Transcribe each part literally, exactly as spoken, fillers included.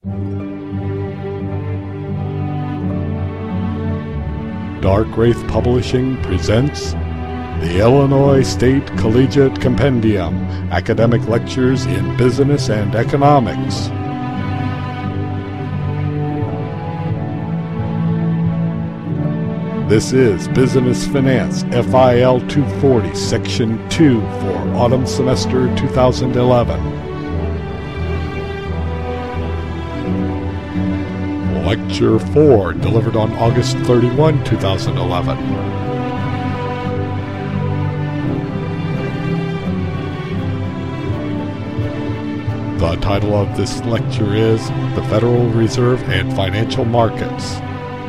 Dark Wraith Publishing presents the Illinois State Collegiate Compendium, Academic Lectures in Business and Economics. This is Business Finance F I L two forty, Section two for Autumn Semester two thousand eleven. Lecture four, delivered on August thirty-first, two thousand eleven. The title of this lecture is The Federal Reserve and Financial Markets.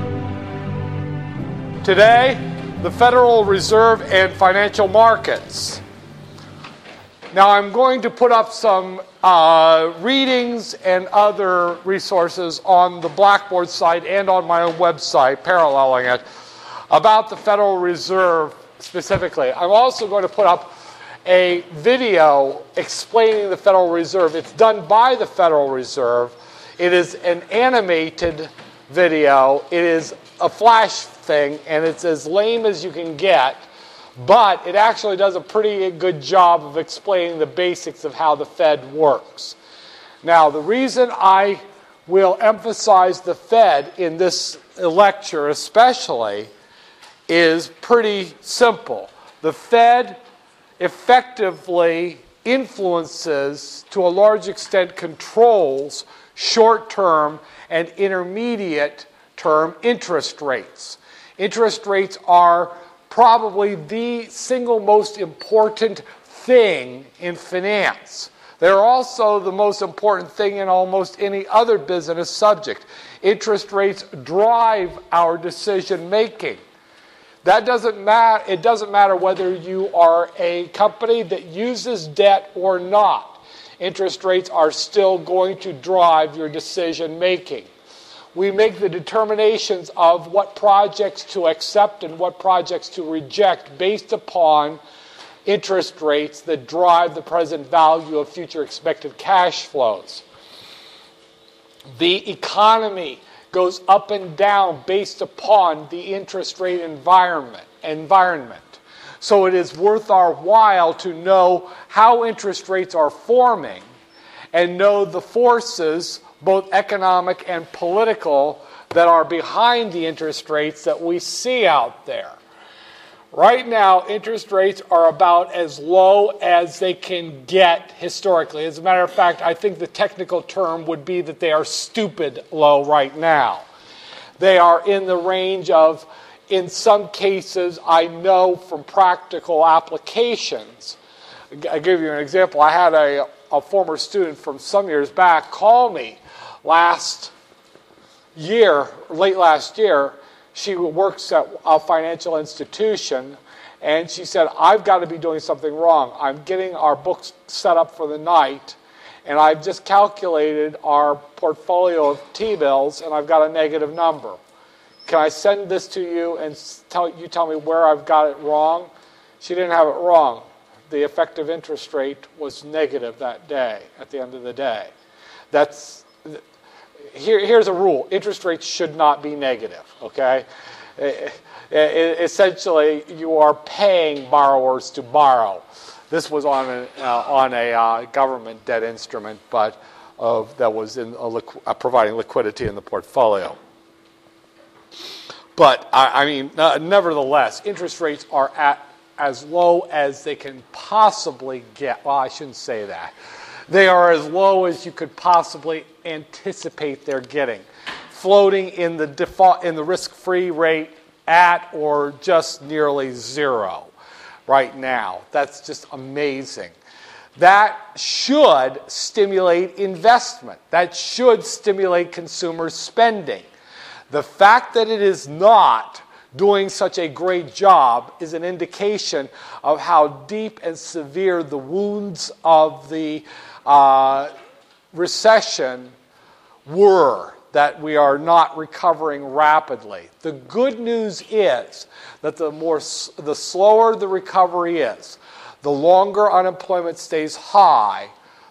Today, the Federal Reserve and financial markets. Now, I'm going to put up some uh, readings and other resources on the Blackboard site and on my own website, paralleling it, about the Federal Reserve specifically. I'm also going to put up a video explaining the Federal Reserve. It's done by the Federal Reserve. It is an animated video. It is a flash thing, and it's as lame as you can get. But it actually does a pretty good job of explaining the basics of how the Fed works. Now, the reason I will emphasize the Fed in this lecture especially is pretty simple. The Fed effectively influences, to a large extent controls, short-term and intermediate-term interest rates. Interest rates are probably the single most important thing in finance. They're also the most important thing in almost any other business subject. Interest rates drive our decision making. That doesn't matter. It doesn't matter whether you are a company that uses debt or not. Interest rates are still going to drive your decision making. We make the determinations of what projects to accept and what projects to reject based upon interest rates that drive the present value of future expected cash flows. The economy goes up and down based upon the interest rate environment. environment. So it is worth our while to know how interest rates are forming and know the forces, both economic and political, that are behind the interest rates that we see out there. Right now, interest rates are about as low as they can get historically. As a matter of fact, I think the technical term would be that they are stupid low right now. They are in the range of, in some cases, I know from practical applications. I'll give you an example. I had a, a former student from some years back call me last year, late last year. She works at a financial institution, and she said, I've got to be doing something wrong. I'm getting our books set up for the night, and I've just calculated our portfolio of T-bills, and I've got a negative number. Can I send this to you and tell you tell me where I've got it wrong? She didn't have it wrong. The effective interest rate was negative that day, at the end of the day. That's... Here, here's a rule. Interest rates should not be negative, okay? It, it, essentially, you are paying borrowers to borrow. This was on a, uh, on a uh, government debt instrument, but uh, that was in a liqu- uh, providing liquidity in the portfolio. But, I, I mean, uh, nevertheless, interest rates are at as low as they can possibly get. Well, I shouldn't say that. They are as low as you could possibly anticipate they're getting, floating in the default in the risk-free rate at or just nearly zero right now. That's just amazing. That should stimulate investment. That should stimulate consumer spending. The fact that it is not doing such a great job is an indication of how deep and severe the wounds of the uh, recession were, that we are not recovering rapidly. The good news is that the more the slower the recovery is, the longer unemployment stays high,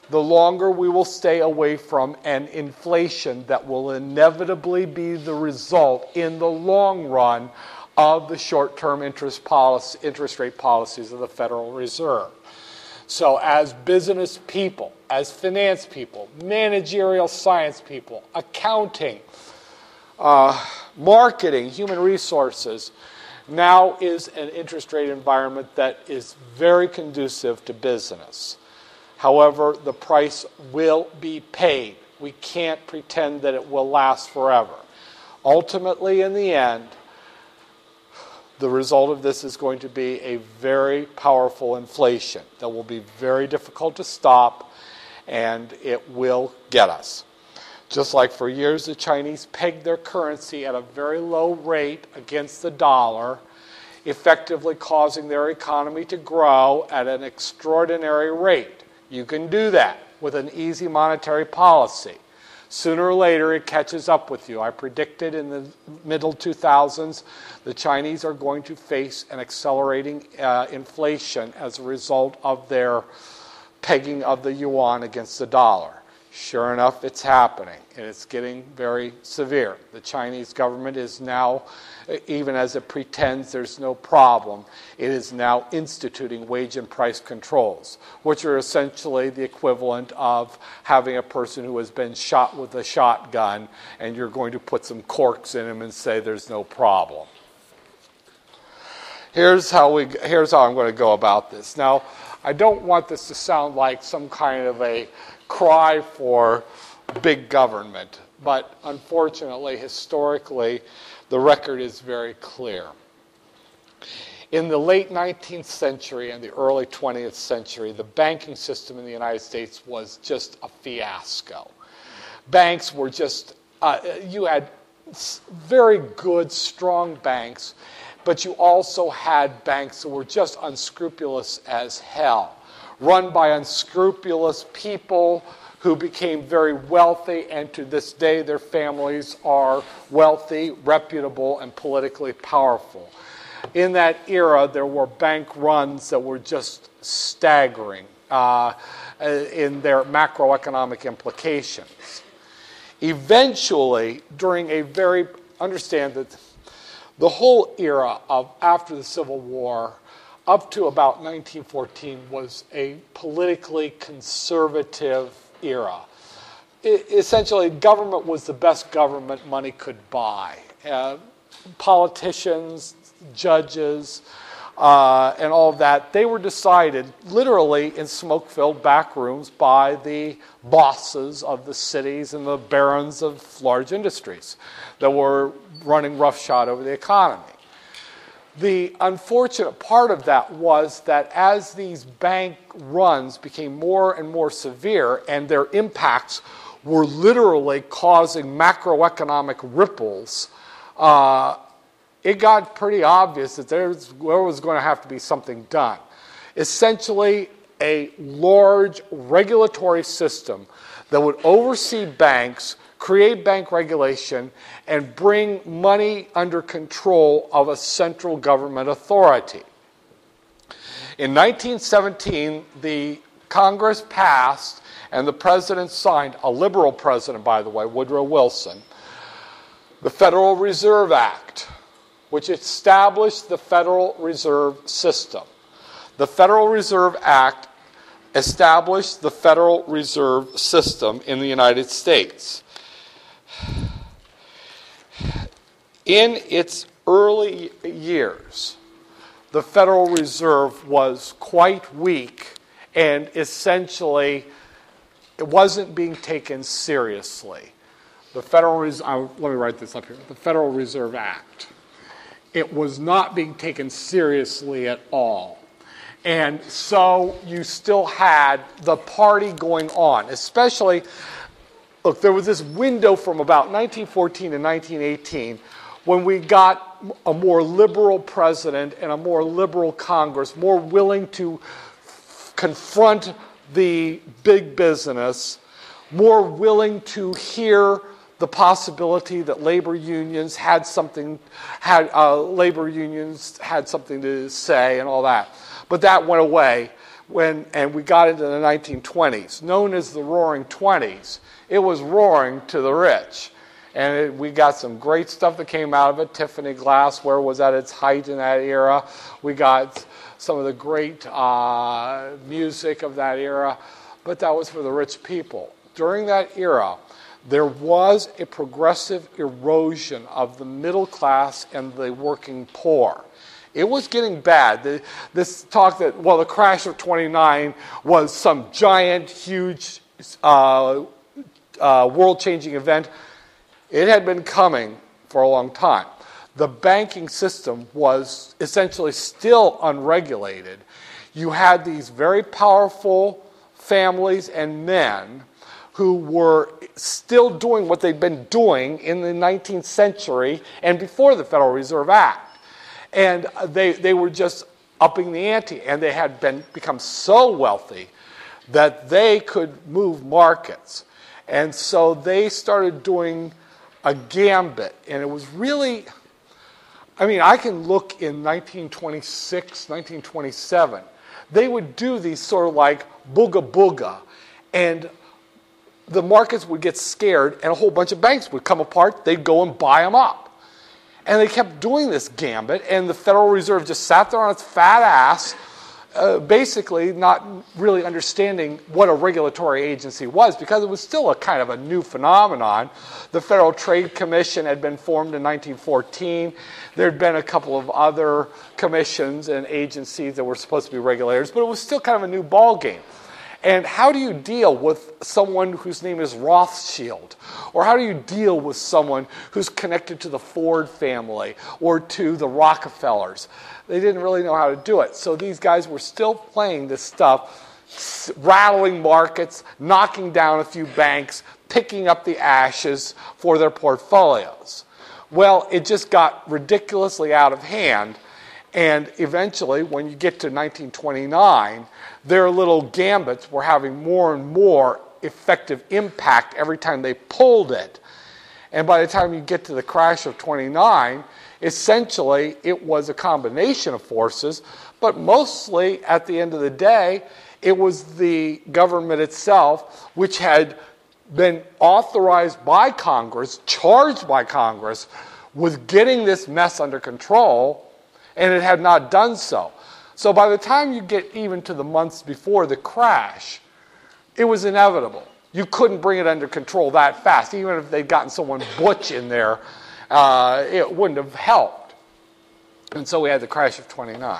the longer we will stay away from an inflation that will inevitably be the result in the long run of the short-term interest policy, interest rate policies of the Federal Reserve. So as business people, as finance people, managerial science people, accounting, uh, marketing, human resources, now is an interest rate environment that is very conducive to business. However, the price will be paid. We can't pretend that it will last forever. Ultimately, in the end, the result of this is going to be a very powerful inflation that will be very difficult to stop, and it will get us. Just like for years the Chinese pegged their currency at a very low rate against the dollar, effectively causing their economy to grow at an extraordinary rate. You can do that with an easy monetary policy. Sooner or later, it catches up with you. I predicted in the middle two thousands, the Chinese are going to face an accelerating uh, inflation as a result of their pegging of the yuan against the dollar. Sure enough, it's happening, and it's getting very severe. The Chinese government is now, even as it pretends there's no problem, it is now instituting wage and price controls, which are essentially the equivalent of having a person who has been shot with a shotgun, and you're going to put some corks in him and say there's no problem. Here's how we. Here's how I'm going to go about this. Now, I don't want this to sound like some kind of a cry for big government, but unfortunately, historically, the record is very clear. In the late nineteenth century and the early twentieth century, the banking system in the United States was just a fiasco. Banks were just, uh, you had very good, strong banks, but you also had banks that were just unscrupulous as hell, run by unscrupulous people who became very wealthy, and to this day their families are wealthy, reputable, and politically powerful. In that era, there were bank runs that were just staggering uh, in their macroeconomic implications. Eventually, during a very, understand that the whole era of after the Civil War up to about nineteen fourteen was a politically conservative era. It, essentially, government was the best government money could buy. Uh, politicians, judges, uh, and all of that, they were decided literally in smoke-filled back rooms by the bosses of the cities and the barons of large industries that were running roughshod over the economy. The unfortunate part of that was that as these bank runs became more and more severe and their impacts were literally causing macroeconomic ripples, uh, it got pretty obvious that there was, there was going to have to be something done. Essentially, a large regulatory system that would oversee banks, create bank regulation, and bring money under control of a central government authority. In nineteen seventeen, the Congress passed, and the president signed, a liberal president, by the way, Woodrow Wilson, the Federal Reserve Act, which established the Federal Reserve System. The Federal Reserve Act established the Federal Reserve System in the United States. In its early years, the Federal Reserve was quite weak, and essentially it wasn't being taken seriously. The Federal Reserve, uh, let me write this up here, the Federal Reserve Act. It was not being taken seriously at all. And so you still had the party going on, especially, look, there was this window from about nineteen fourteen to nineteen eighteen when we got a more liberal president and a more liberal Congress, more willing to confront the big business, more willing to hear the possibility that labor unions had something, had uh, labor unions had something to say and all that. But that went away when, and we got into the nineteen twenties, known as the Roaring Twenties. It was roaring to the rich. And it, we got some great stuff that came out of it. Tiffany Glassware was at its height in that era. We got some of the great uh, music of that era. But that was for the rich people. During that era, there was a progressive erosion of the middle class and the working poor. It was getting bad. The, this talk that, well, the crash of twenty-nine was some giant, huge, uh, uh, world-changing event. It had been coming for a long time. The banking system was essentially still unregulated. You had these very powerful families and men who were still doing what they'd been doing in the nineteenth century and before the Federal Reserve Act. And they, they were just upping the ante, and they had been become so wealthy that they could move markets. And so they started doing a gambit, and it was really, I mean, I can look in nineteen twenty-six, nineteen twenty-seven. They would do these sort of like booga booga, and the markets would get scared, and a whole bunch of banks would come apart. They'd go and buy them up. And they kept doing this gambit, and the Federal Reserve just sat there on its fat ass, uh, basically not really understanding what a regulatory agency was, because it was still a kind of a new phenomenon. The Federal Trade Commission had been formed in nineteen fourteen. There had been a couple of other commissions and agencies that were supposed to be regulators, but it was still kind of a new ballgame. And how do you deal with someone whose name is Rothschild? Or how do you deal with someone who's connected to the Ford family or to the Rockefellers? They didn't really know how to do it. So these guys were still playing this stuff, rattling markets, knocking down a few banks, picking up the ashes for their portfolios. Well, it just got ridiculously out of hand. And eventually, when you get to nineteen twenty-nine, their little gambits were having more and more effective impact every time they pulled it. And by the time you get to the crash of twenty-nine, essentially it was a combination of forces, but mostly at the end of the day, it was the government itself, which had been authorized by Congress, charged by Congress, with getting this mess under control, and it had not done so. So by the time you get even to the months before the crash, it was inevitable. You couldn't bring it under control that fast. Even if they'd gotten someone butch in there, uh, it wouldn't have helped. And so we had the crash of twenty-nine.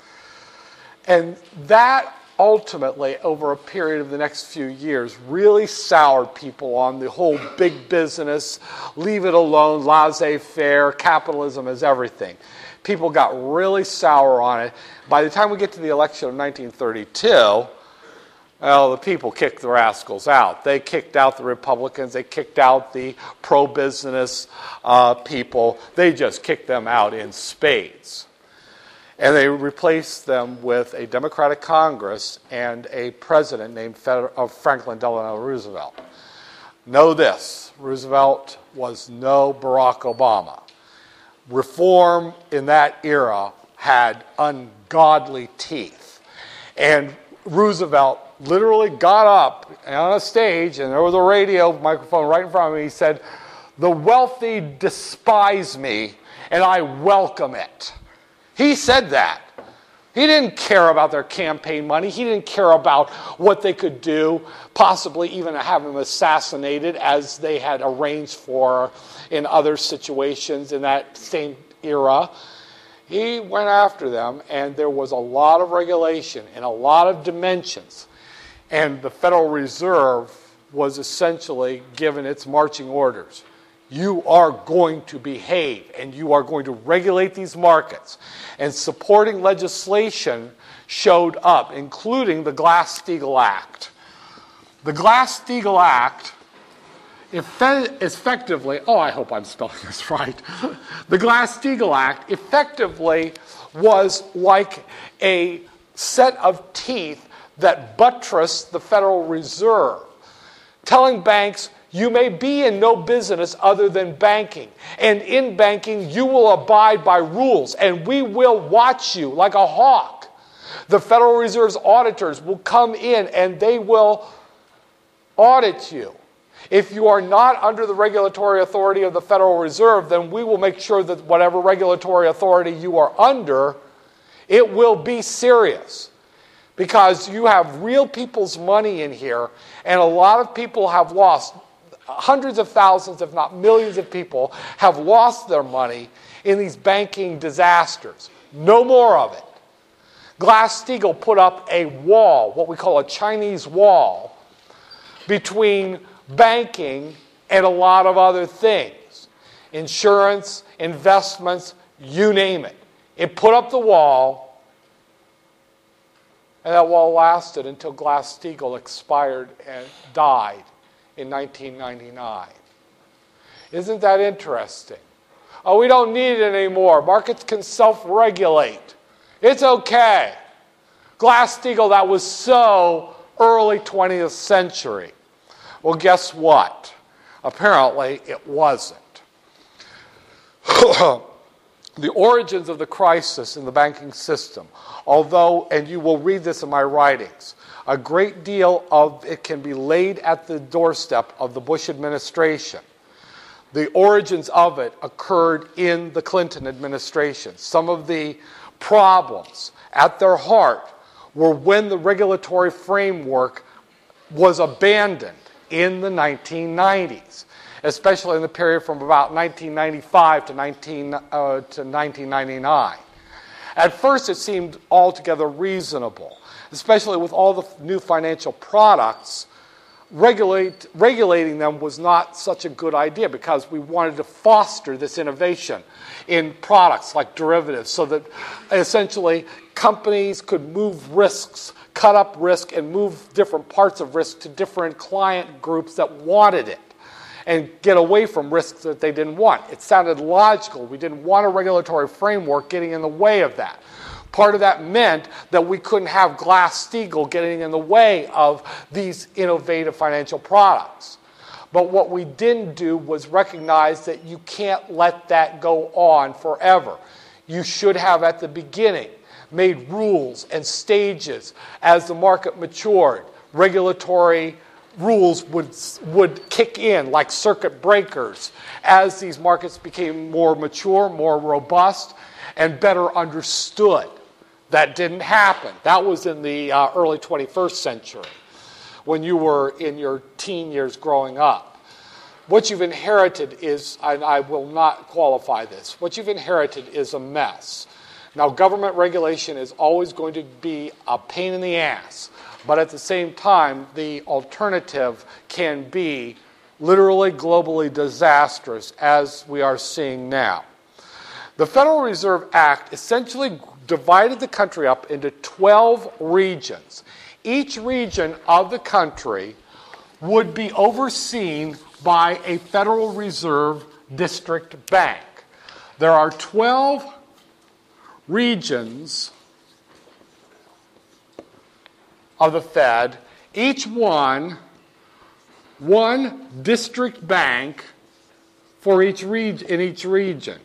And that ultimately, over a period of the next few years, really soured people on the whole big business, leave it alone, laissez-faire, capitalism is everything. People got really sour on it. By the time we get to the election of nineteen thirty-two, well, the people kicked the rascals out. They kicked out the Republicans. They kicked out the pro-business uh, people. They just kicked them out in spades. And they replaced them with a Democratic Congress and a president named Franklin Delano Roosevelt. Know this, Roosevelt was no Barack Obama. Reform in that era had ungodly teeth. And Roosevelt literally got up on a stage, and there was a radio microphone right in front of him. He said, "The wealthy despise me, and I welcome it." He said that. He didn't care about their campaign money. He didn't care about what they could do, possibly even have him assassinated as they had arranged for in other situations in that same era. He went after them, and there was a lot of regulation in a lot of dimensions. And the Federal Reserve was essentially given its marching orders. You are going to behave, and you are going to regulate these markets. And supporting legislation showed up, including the Glass-Steagall Act. The Glass-Steagall Act effectively, oh, I hope I'm spelling this right. The Glass-Steagall Act effectively was like a set of teeth that buttressed the Federal Reserve, telling banks, you may be in no business other than banking. And in banking, you will abide by rules, and we will watch you like a hawk. The Federal Reserve's auditors will come in and they will audit you. If you are not under the regulatory authority of the Federal Reserve, then we will make sure that whatever regulatory authority you are under, it will be serious. Because you have real people's money in here, and a lot of people have lost, hundreds of thousands, if not millions of people, have lost their money in these banking disasters. No more of it. Glass-Steagall put up a wall, what we call a Chinese wall, between banking and a lot of other things. Insurance, investments, you name it. It put up the wall, and that wall lasted until Glass-Steagall expired and died in nineteen ninety-nine. Isn't that interesting? Oh, we don't need it anymore. Markets can self-regulate. It's okay. Glass-Steagall, that was so early twentieth century. Well, guess what? Apparently, it wasn't. The origins of the crisis in the banking system, although, and you will read this in my writings, a great deal of it can be laid at the doorstep of the Bush administration. The origins of it occurred in the Clinton administration. Some of the problems at their heart were when the regulatory framework was abandoned in the nineteen nineties, especially in the period from about nineteen ninety-five to, nineteen, uh, to nineteen ninety-nine. At first, it seemed altogether reasonable, especially with all the new financial products. Regulate, regulating them was not such a good idea because we wanted to foster this innovation in products like derivatives so that essentially companies could move risks, cut up risk, and move different parts of risk to different client groups that wanted it and get away from risks that they didn't want. It sounded logical. We didn't want a regulatory framework getting in the way of that. Part of that meant that we couldn't have Glass-Steagall getting in the way of these innovative financial products. But what we didn't do was recognize that you can't let that go on forever. You should have at the beginning made rules and stages as the market matured. Regulatory rules would, would kick in like circuit breakers as these markets became more mature, more robust, and better understood. That didn't happen. That was in the uh, early twenty-first century when you were in your teen years growing up. What you've inherited is, and I will not qualify this, what you've inherited is a mess. Now, government regulation is always going to be a pain in the ass, but at the same time, the alternative can be literally globally disastrous, as we are seeing now. The Federal Reserve Act essentially divided the country up into twelve regions. Each region of the country would be overseen by a Federal Reserve district bank. There are twelve regions of the Fed, each one, one district bank for each reg- in each region.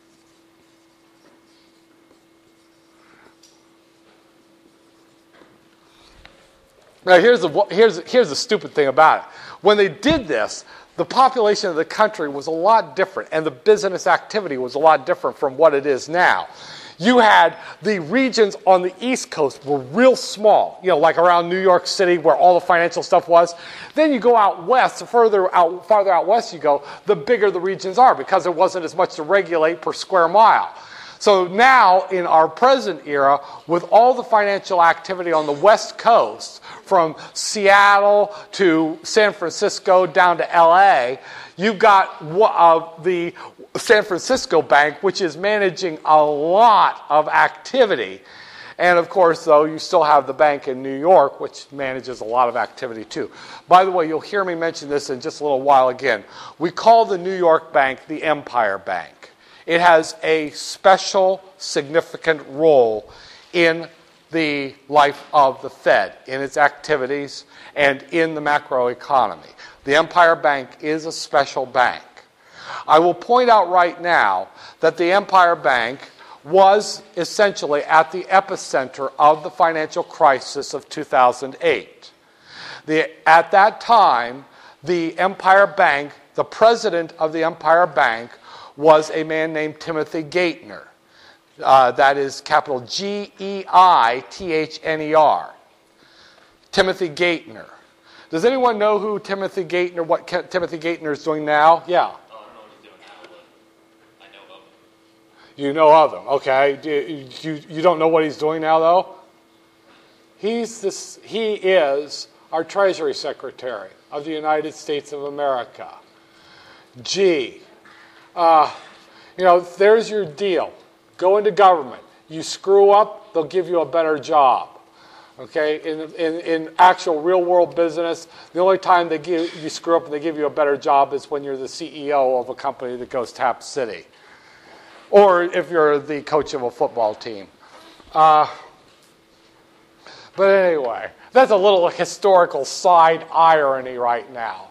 Now, here's the, here's, here's the stupid thing about it. When they did this, the population of the country was a lot different, and the business activity was a lot different from what it is now. You had the regions on the East Coast were real small, you know, like around New York City where all the financial stuff was. Then you go out west, the further out, farther out west you go, the bigger the regions are because there wasn't as much to regulate per square mile. So now, in our present era, with all the financial activity on the West Coast, from Seattle to San Francisco down to L A, you've got uh, the San Francisco Bank, which is managing a lot of activity. And of course, though, you still have the bank in New York, which manages a lot of activity too. By the way, you'll hear me mention this in just a little while again. We call the New York Bank the Empire Bank. It has a special, significant role in the life of the Fed, in its activities, and in the macroeconomy. The Empire Bank is a special bank. I will point out right now that the Empire Bank was essentially at the epicenter of the financial crisis of two thousand eight. The, at that time, the Empire Bank, the president of the Empire Bank, was a man named Timothy Geithner. Uh, that is capital G E I T H N E R. Timothy Geithner. Does anyone know who Timothy Geithner, what Ke- Timothy Geithner is doing now? Yeah. Oh, I don't know what he's doing now, but I know of him. You know of him, okay. Do you, you, you don't know what he's doing now, though? He's this, he is our Treasury Secretary of the United States of America. Gee, uh, you know, there's your deal. Go into government. You screw up, they'll give you a better job. Okay, in, in, in actual real-world business, the only time they give, you screw up and they give you a better job is when you're the C E O of a company that goes tap city. Or if you're the coach of a football team. Uh, but anyway, that's a little historical side irony right now.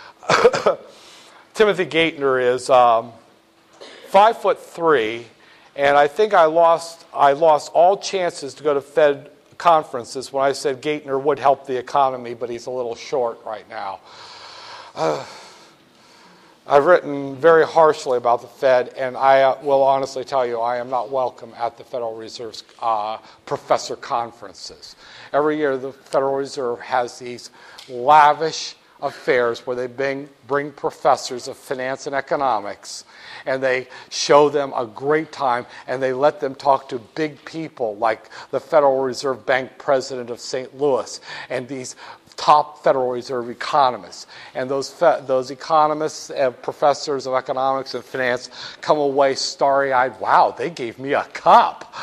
Timothy Geithner is um, five foot three, and I think I lost I lost all chances to go to Fed conferences when I said Geithner would help the economy, but he's a little short right now. Uh, I've written very harshly about the Fed, and I uh, will honestly tell you I am not welcome at the Federal Reserve's uh, professor conferences. Every year the Federal Reserve has these lavish affairs where they bring, bring professors of finance and economics, and they show them a great time, and they let them talk to big people like the Federal Reserve Bank president of Saint Louis and these top Federal Reserve economists. And those fe- those economists and professors of economics and finance come away starry-eyed, wow, they gave me a cup.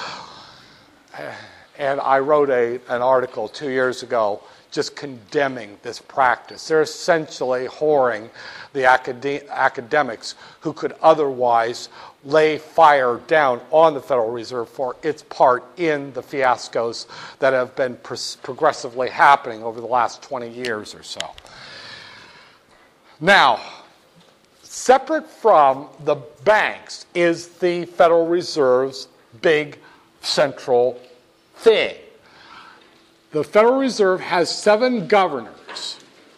And I wrote a, an article two years ago just condemning this practice. They're essentially whoring the acad- academics who could otherwise lay fire down on the Federal Reserve for its part in the fiascos that have been pro- progressively happening over the last twenty years or so. Now, separate from the banks is the Federal Reserve's big central thing. The Federal Reserve has seven governors.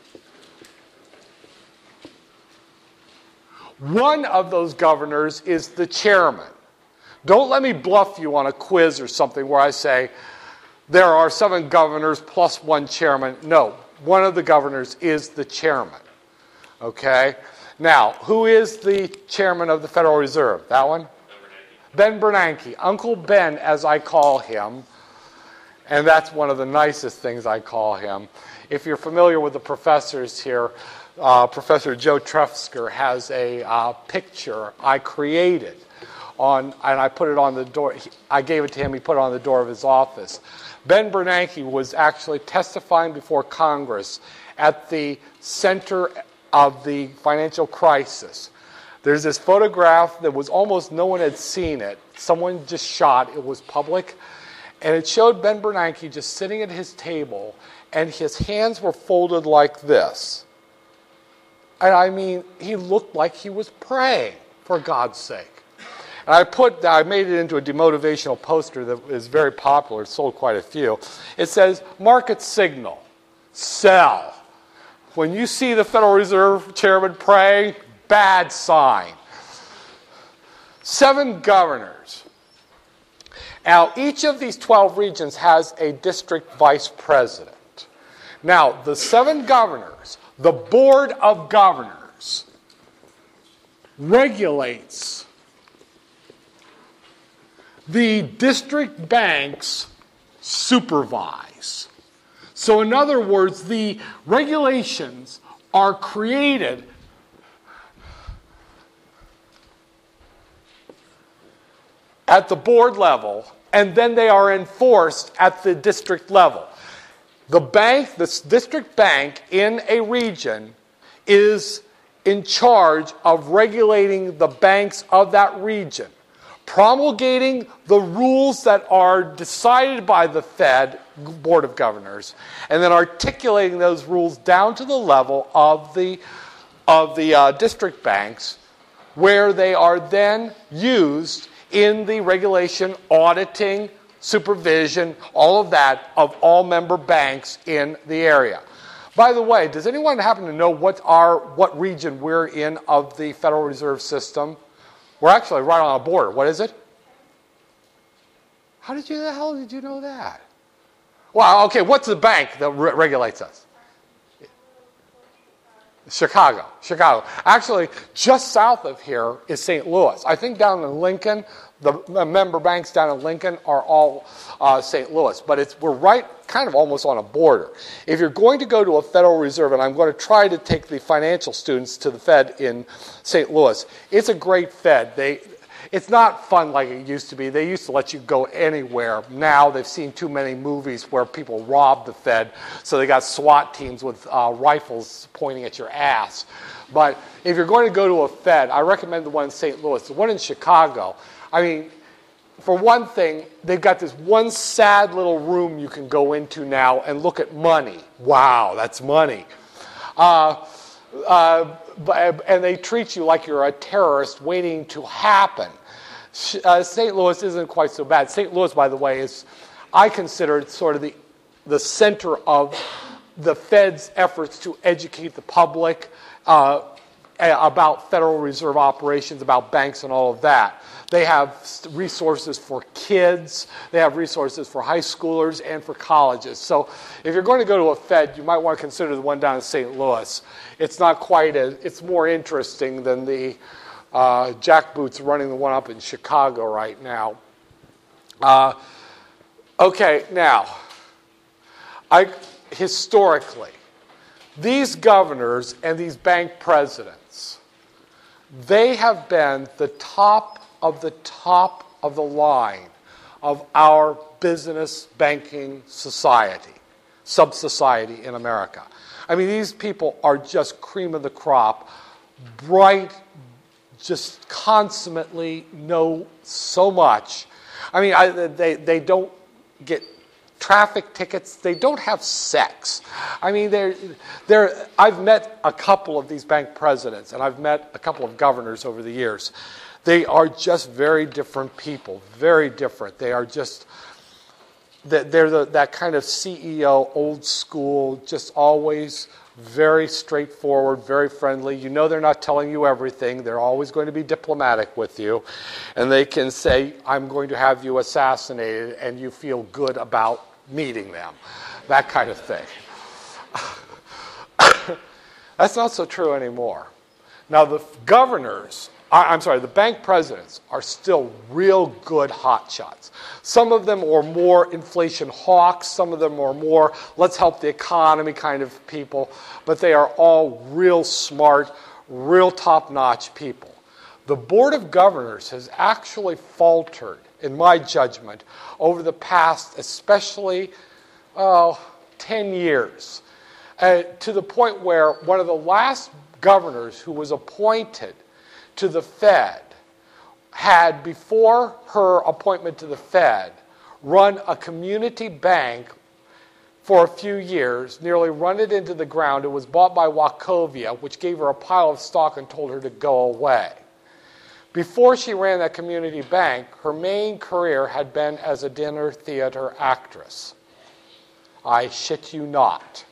One of those governors is the chairman. Don't let me bluff you on a quiz or something where I say there are seven governors plus one chairman. No, one of the governors is the chairman. Okay? Now, who is the chairman of the Federal Reserve? That one? Ben Bernanke. Ben Bernanke. Uncle Ben, as I call him. And that's one of the nicest things I call him. If you're familiar with the professors here, uh, Professor Joe Trefsker has a uh, picture I created on, and I put it on the door. I gave it to him. He put it on the door of his office. Ben Bernanke was actually testifying before Congress at the center of the financial crisis. There's this photograph that was almost no one had seen it. Someone just shot. It was public. And it showed Ben Bernanke just sitting at his table, and his hands were folded like this. And I mean, he looked like he was praying, for God's sake. And I put, I made it into a demotivational poster that is very popular. It sold quite a few. It says, market signal, sell. When you see the Federal Reserve Chairman praying, bad sign. Seven governors. Now, each of these twelve regions has a district vice president. Now, the seven governors, the Board of Governors, regulates the district banks supervise. So, in other words, the regulations are created at the board level, and then they are enforced at the district level. The bank, the district bank in a region is in charge of regulating the banks of that region, promulgating the rules that are decided by the Fed, Board of Governors, and then articulating those rules down to the level of the, of the uh, district banks, where they are then used in the regulation, auditing, supervision, all of that of all member banks in the area. By the way, does anyone happen to know what our what region we're in of the Federal Reserve System? We're actually right on a border. What is it? How did you the hell did you know that? Well, okay, what's the bank that re- regulates us? Chicago. Chicago. Actually, just south of here is Saint Louis. I think down in Lincoln, the member banks down in Lincoln are all uh, Saint Louis. But it's we're right kind of almost on a border. If you're going to go to a Federal Reserve, and I'm going to try to take the financial students to the Fed in Saint Louis, it's a great Fed. They It's not fun like it used to be. They used to let you go anywhere. Now they've seen too many movies where people rob the Fed, so they got SWAT teams with uh, rifles pointing at your ass. But if you're going to go to a Fed, I recommend the one in Saint Louis. The one in Chicago, I mean, for one thing, they've got this one sad little room you can go into now and look at money. Wow, that's money. Uh, uh, and they treat you like you're a terrorist waiting to happen. Uh, Saint Louis isn't quite so bad. Saint Louis, by the way, is, I consider it sort of the, the center of the Fed's efforts to educate the public uh, about Federal Reserve operations, about banks and all of that. They have resources for kids, they have resources for high schoolers and for colleges. So if you're going to go to a Fed, you might want to consider the one down in Saint Louis. It's not quite as, it's more interesting than the uh, jackboots running the one up in Chicago right now. Uh, okay, now, I, historically, these governors and these bank presidents, they have been the top of the top of the line of our business banking society, sub-society in America. I mean, these people are just cream of the crop, bright, just consummately know so much. I mean, I, they, they don't get traffic tickets. They don't have sex. I mean, they're, they're, I've met a couple of these bank presidents, and I've met a couple of governors over the years. They are just very different people, very different. They are just, they're the, that kind of C E O, old school, just always very straightforward, very friendly. You know they're not telling you everything. They're always going to be diplomatic with you. And they can say, I'm going to have you assassinated, and you feel good about meeting them. That kind of thing. That's not so true anymore. Now, the governors, I'm sorry, the bank presidents are still real good hotshots. Some of them are more inflation hawks. Some of them are more let's help the economy kind of people. But they are all real smart, real top-notch people. The Board of Governors has actually faltered, in my judgment, over the past, especially, oh, ten years, uh, to the point where one of the last governors who was appointed to the Fed had, before her appointment to the Fed, run a community bank for a few years, nearly run it into the ground. It was bought by Wachovia, which gave her a pile of stock and told her to go away. Before she ran that community bank, her main career had been as a dinner theater actress. I shit you not.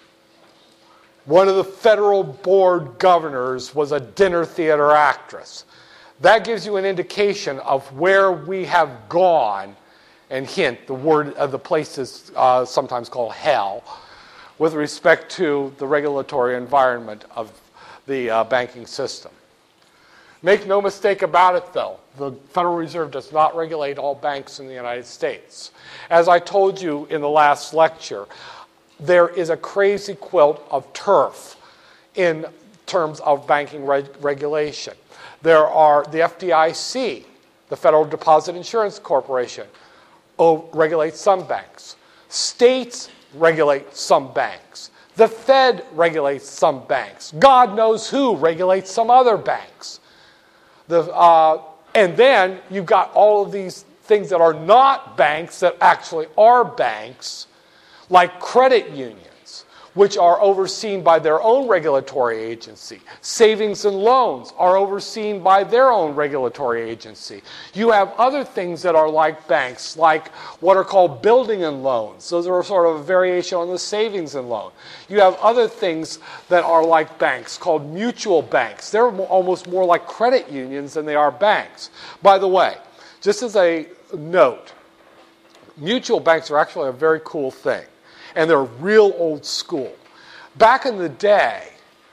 One of the federal board governors was a dinner theater actress. That gives you an indication of where we have gone, and hint, the word of the place is uh, sometimes called hell, with respect to the regulatory environment of the uh, banking system. Make no mistake about it, though, the Federal Reserve does not regulate all banks in the United States. As I told you in the last lecture, there is a crazy quilt of turf in terms of banking reg- regulation. There are the F D I C, the Federal Deposit Insurance Corporation, oh, regulates some banks. States regulate some banks. The Fed regulates some banks. God knows who regulates some other banks. The, uh, and then you've got all of these things that are not banks that actually are banks, like credit unions, which are overseen by their own regulatory agency. Savings and loans are overseen by their own regulatory agency. You have other things that are like banks, like what are called building and loans. Those are sort of a variation on the savings and loan. You have other things that are like banks called mutual banks. They're almost more like credit unions than they are banks. By the way, just as a note, mutual banks are actually a very cool thing. And they're real old school. Back in the day,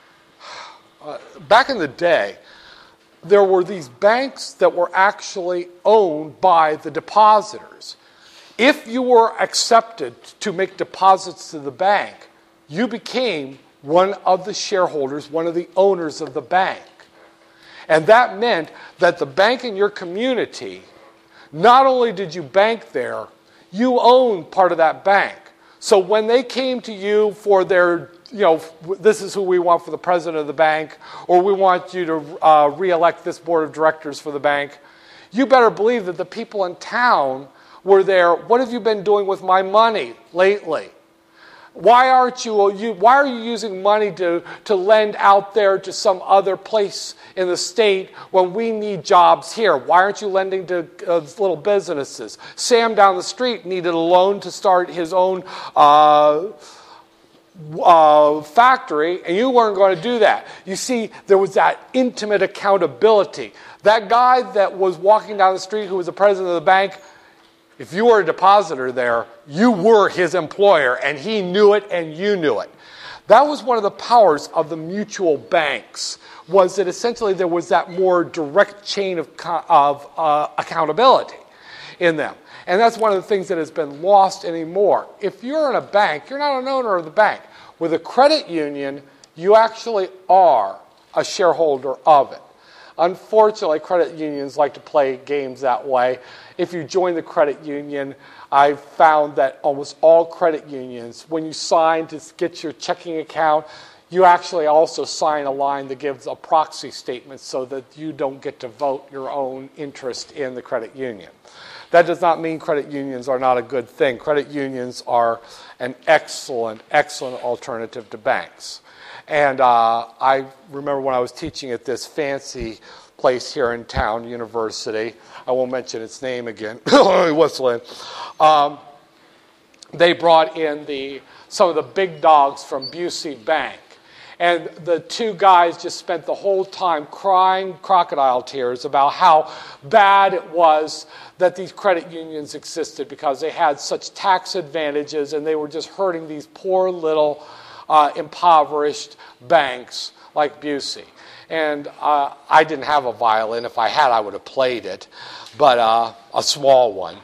uh, back in the day, there were these banks that were actually owned by the depositors. If you were accepted to make deposits to the bank, you became one of the shareholders, one of the owners of the bank. And that meant that the bank in your community, not only did you bank there, you owned part of that bank. So when they came to you for their, you know, this is who we want for the president of the bank, or we want you to uh, re-elect this board of directors for the bank, you better believe that the people in town were there. What have you been doing with my money lately? Why aren't you, you why are you using money to, to lend out there to some other place in the state when we need jobs here? Why aren't you lending to uh, little businesses? Sam down the street needed a loan to start his own uh, uh, factory, and you weren't going to do that. You see, there was that intimate accountability. That guy that was walking down the street who was the president of the bank, if you were a depositor there, you were his employer, and he knew it and you knew it. That was one of the powers of the mutual banks, was that essentially there was that more direct chain of, of uh, accountability in them. And that's one of the things that has been lost anymore. If you're in a bank, you're not an owner of the bank. With a credit union, you actually are a shareholder of it. Unfortunately, credit unions like to play games that way. If you join the credit union, I've found that almost all credit unions, when you sign to get your checking account, you actually also sign a line that gives a proxy statement so that you don't get to vote your own interest in the credit union. That does not mean credit unions are not a good thing. Credit unions are an excellent, excellent alternative to banks. And uh, I remember when I was teaching at this fancy place here in town, university, I won't mention its name again, whistling, um, they brought in the some of the big dogs from Busey Bank. And the two guys just spent the whole time crying crocodile tears about how bad it was that these credit unions existed because they had such tax advantages and they were just hurting these poor little uh, impoverished banks like Busey. And uh, I didn't have a violin. If I had, I would have played it, but uh, a small one.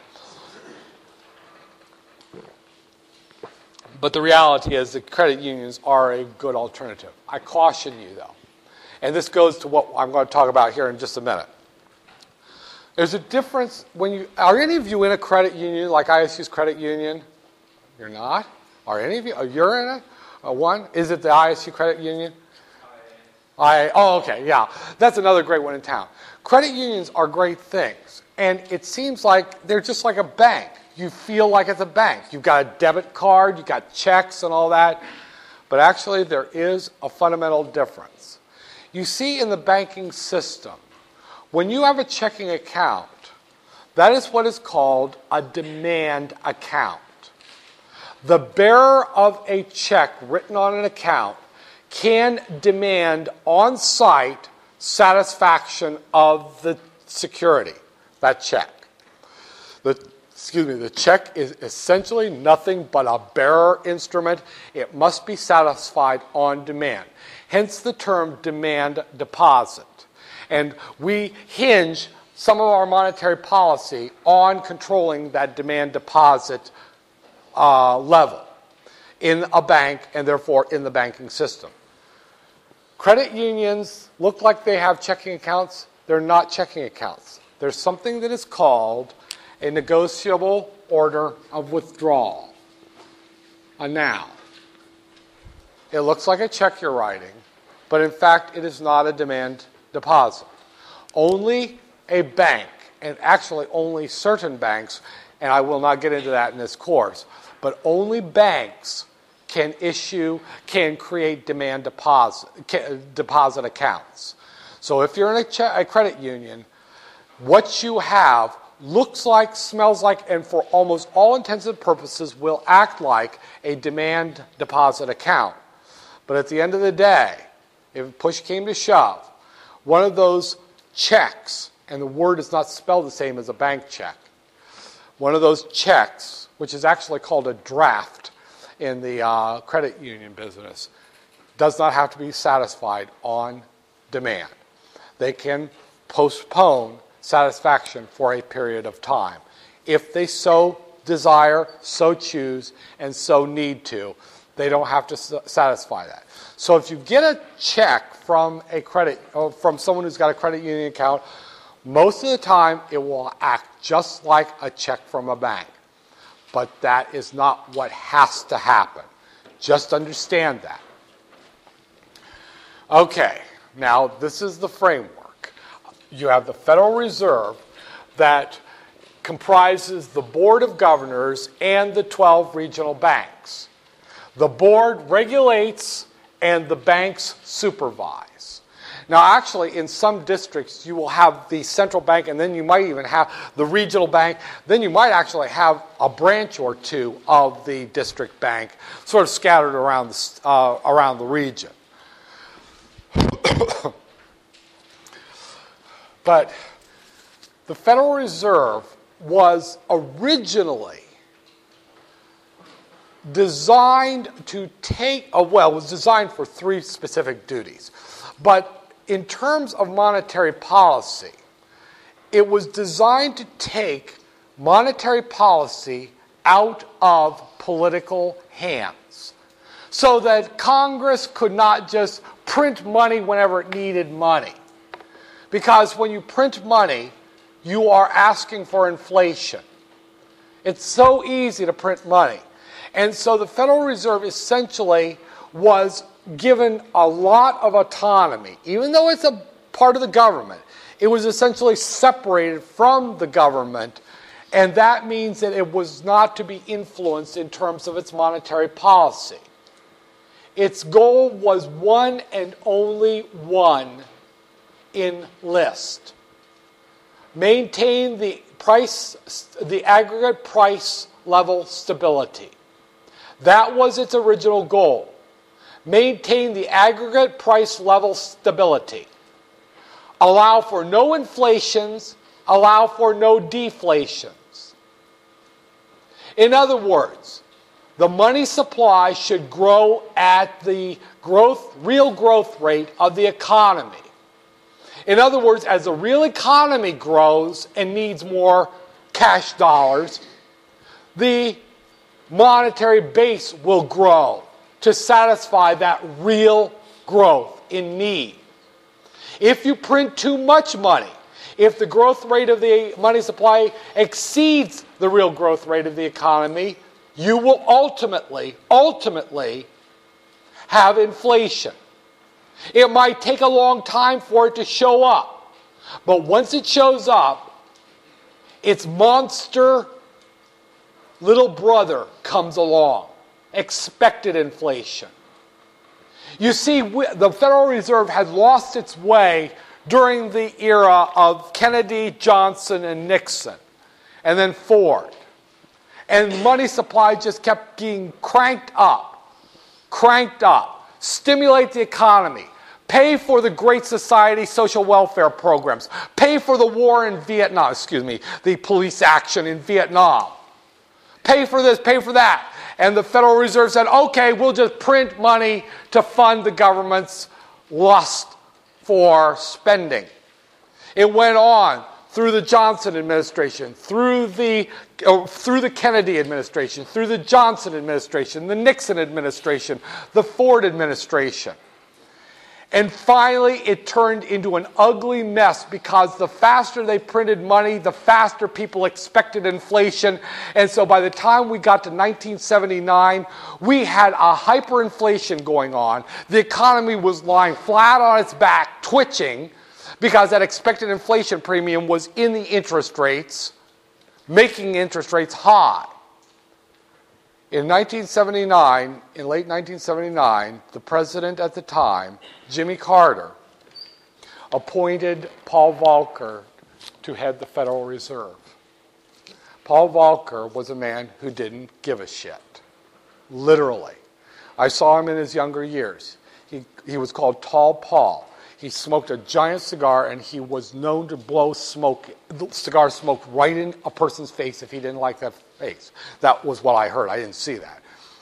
But the reality is that credit unions are a good alternative. I caution you, though, and this goes to what I'm going to talk about here in just a minute. There's a difference when you, are any of you in a credit union, like I S U's credit union? You're not? Are any of you, oh, you're in it? Uh, one? Is it the I S U credit union? I, oh, okay, yeah. That's another great one in town. Credit unions are great things, and it seems like they're just like a bank. You feel like it's a bank. You've got a debit card, you've got checks and all that, but actually there is a fundamental difference. You see in the banking system, when you have a checking account, that is what is called a demand account. The bearer of a check written on an account can demand on-site satisfaction of the security, that check. The, excuse me, the check is essentially nothing but a bearer instrument. It must be satisfied on demand. Hence the term demand deposit. And we hinge some of our monetary policy on controlling that demand deposit uh, level in a bank and therefore in the banking system. Credit unions look like they have checking accounts. They're not checking accounts. There's something that is called a negotiable order of withdrawal, a N O W. It looks like a check you're writing, but in fact it is not a demand deposit. Only a bank, and actually only certain banks, and I will not get into that in this course, but only banks can issue, can create demand deposit, deposit accounts. So if you're in a, che- a credit union, what you have looks like, smells like, and for almost all intents and purposes will act like a demand deposit account. But at the end of the day, if push came to shove, one of those checks, and the word is not spelled the same as a bank check, one of those checks, which is actually called a draft in the uh, credit union business, does not have to be satisfied on demand. They can postpone satisfaction for a period of time if they so desire, so choose, and so need to. They don't have to satisfy that. So if you get a check from a credit, or from someone who's got a credit union account, most of the time it will act just like a check from a bank. But that is not what has to happen. Just understand that. Okay, now this is the framework. You have the Federal Reserve that comprises the Board of Governors and the twelve regional banks. The board regulates and the banks supervise. Now, actually, in some districts, you will have the central bank, and then you might even have the regional bank. Then you might actually have a branch or two of the district bank sort of scattered around the, uh, around the region. But the Federal Reserve was originally designed to take, uh, well, it was designed for three specific duties. But in terms of monetary policy, it was designed to take monetary policy out of political hands so that Congress could not just print money whenever it needed money. Because when you print money, you are asking for inflation. It's so easy to print money. And so the Federal Reserve essentially was given a lot of autonomy. Even though it's a part of the government, it was essentially separated from the government, and that means that it was not to be influenced in terms of its monetary policy. Its goal was one and only one: enlist. Maintain the price, the aggregate price level stability. That was its original goal. Maintain the aggregate price level stability. Allow for no inflations, allow for no deflations. In other words, the money supply should grow at the growth, real growth rate of the economy. In other words, as the real economy grows and needs more cash dollars, the monetary base will grow to satisfy that real growth in need. If you print too much money, if the growth rate of the money supply exceeds the real growth rate of the economy, you will ultimately, ultimately have inflation. It might take a long time for it to show up, but once it shows up, its monster little brother comes along, expected inflation. You see, the Federal Reserve had lost its way during the era of Kennedy, Johnson, and Nixon, and then Ford. And money supply just kept being cranked up, cranked up, stimulate the economy, pay for the Great Society social welfare programs, pay for the war in Vietnam, excuse me, the police action in Vietnam. Pay for this, pay for that. And the Federal Reserve said, okay, we'll just print money to fund the government's lust for spending. It went on through the Johnson administration, through the, uh, through the Kennedy administration, through the Johnson administration, the Nixon administration, the Ford administration. And finally, it turned into an ugly mess because the faster they printed money, the faster people expected inflation. And so by the time we got to nineteen seventy-nine, we had a hyperinflation going on. The economy was lying flat on its back, twitching, because that expected inflation premium was in the interest rates, making interest rates high. In nineteen seventy-nine, in late nineteen seventy-nine, the president at the time, Jimmy Carter, appointed Paul Volcker to head the Federal Reserve. Paul Volcker was a man who didn't give a shit, literally. I saw him in his younger years. He, he was called Tall Paul. He smoked a giant cigar, and he was known to blow smoke, cigar smoke right in a person's face if he didn't like that face. That was what I heard. I didn't see that.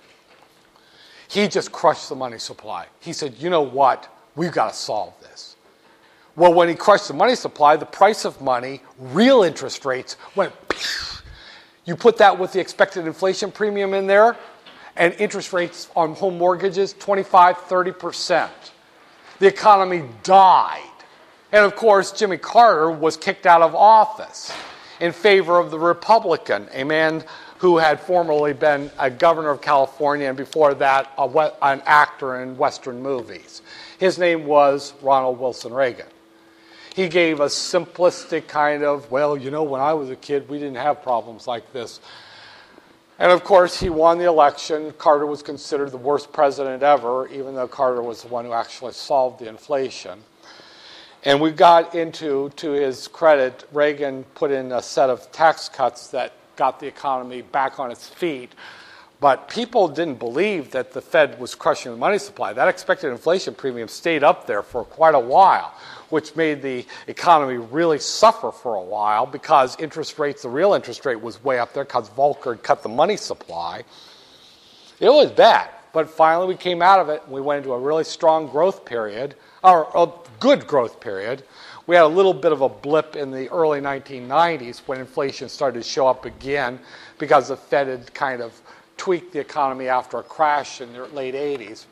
He just crushed the money supply. He said, you know what? We've got to solve this. Well, when he crushed the money supply, the price of money, real interest rates, went phew. You put that with the expected inflation premium in there, and interest rates on home mortgages, twenty-five, thirty percent. The economy died. And of course, Jimmy Carter was kicked out of office in favor of the Republican, a man who had formerly been a governor of California and before that a, an actor in Western movies. His name was Ronald Wilson Reagan. He gave a simplistic kind of, well, you know, when I was a kid, we didn't have problems like this. And of course, he won the election. Carter was considered the worst president ever, even though Carter was the one who actually solved the inflation. And we got into, to his credit, Reagan put in a set of tax cuts that got the economy back on its feet. But people didn't believe that the Fed was crushing the money supply. That expected inflation premium stayed up there for quite a while, which made the economy really suffer for a while because interest rates, the real interest rate was way up there because Volcker had cut the money supply. It was bad, but finally we came out of it and we went into a really strong growth period, or a good growth period. We had a little bit of a blip in the early nineteen nineties when inflation started to show up again because the Fed had kind of tweaked the economy after a crash in the late eighties.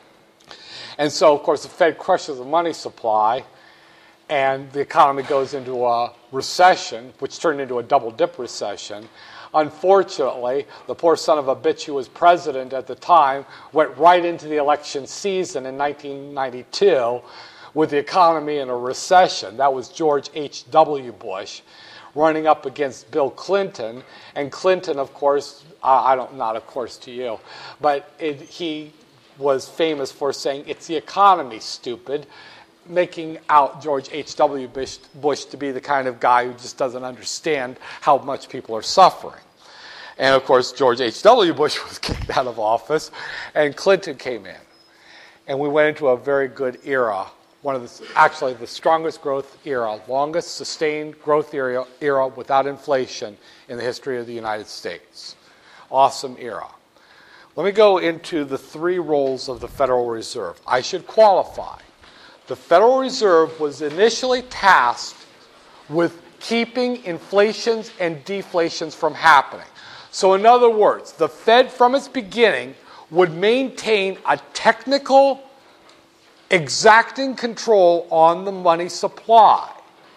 And so, of course, the Fed crushes the money supply, and the economy goes into a recession, which turned into a double-dip recession. Unfortunately, the poor son of a bitch who was president at the time went right into the election season in nineteen ninety-two with the economy in a recession. That was George H W Bush running up against Bill Clinton. And Clinton, of course, uh, I don't, not of course to you, but it, he was famous for saying, it's the economy, stupid, making out George H W Bush, Bush to be the kind of guy who just doesn't understand how much people are suffering. And of course, George H W Bush was kicked out of office, and Clinton came in. And we went into a very good era, one of the, actually the strongest growth era, longest sustained growth era, era without inflation in the history of the United States. Awesome era. Let me go into the three roles of the Federal Reserve. I should qualify. The Federal Reserve was initially tasked with keeping inflations and deflations from happening. So in other words, the Fed from its beginning would maintain a technical, exacting control on the money supply.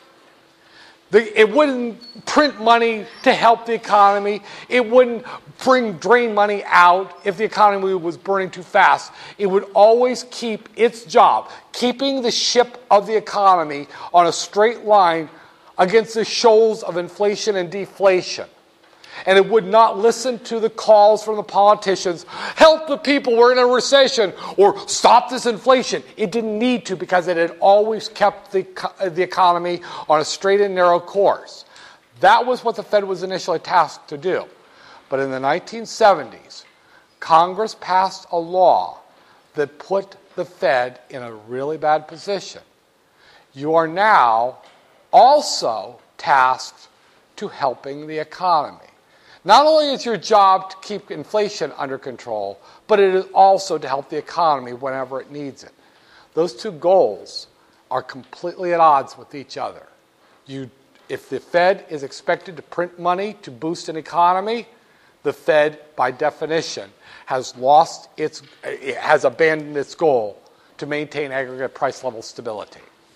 The, it wouldn't print money to help the economy. It wouldn't bring drain money out if the economy was burning too fast. It would always keep its job, keeping the ship of the economy on a straight line against the shoals of inflation and deflation. And it would not listen to the calls from the politicians, help the people, we're in a recession, or stop this inflation. It didn't need to because it had always kept the, the economy on a straight and narrow course. That was what the Fed was initially tasked to do. But in the nineteen seventies, Congress passed a law that put the Fed in a really bad position. You are now also tasked to helping the economy. Not only is your job to keep inflation under control, but it is also to help the economy whenever it needs it. Those two goals are completely at odds with each other. You, if the Fed is expected to print money to boost an economy, the Fed, by definition, has lost its, has abandoned its goal to maintain aggregate price level stability.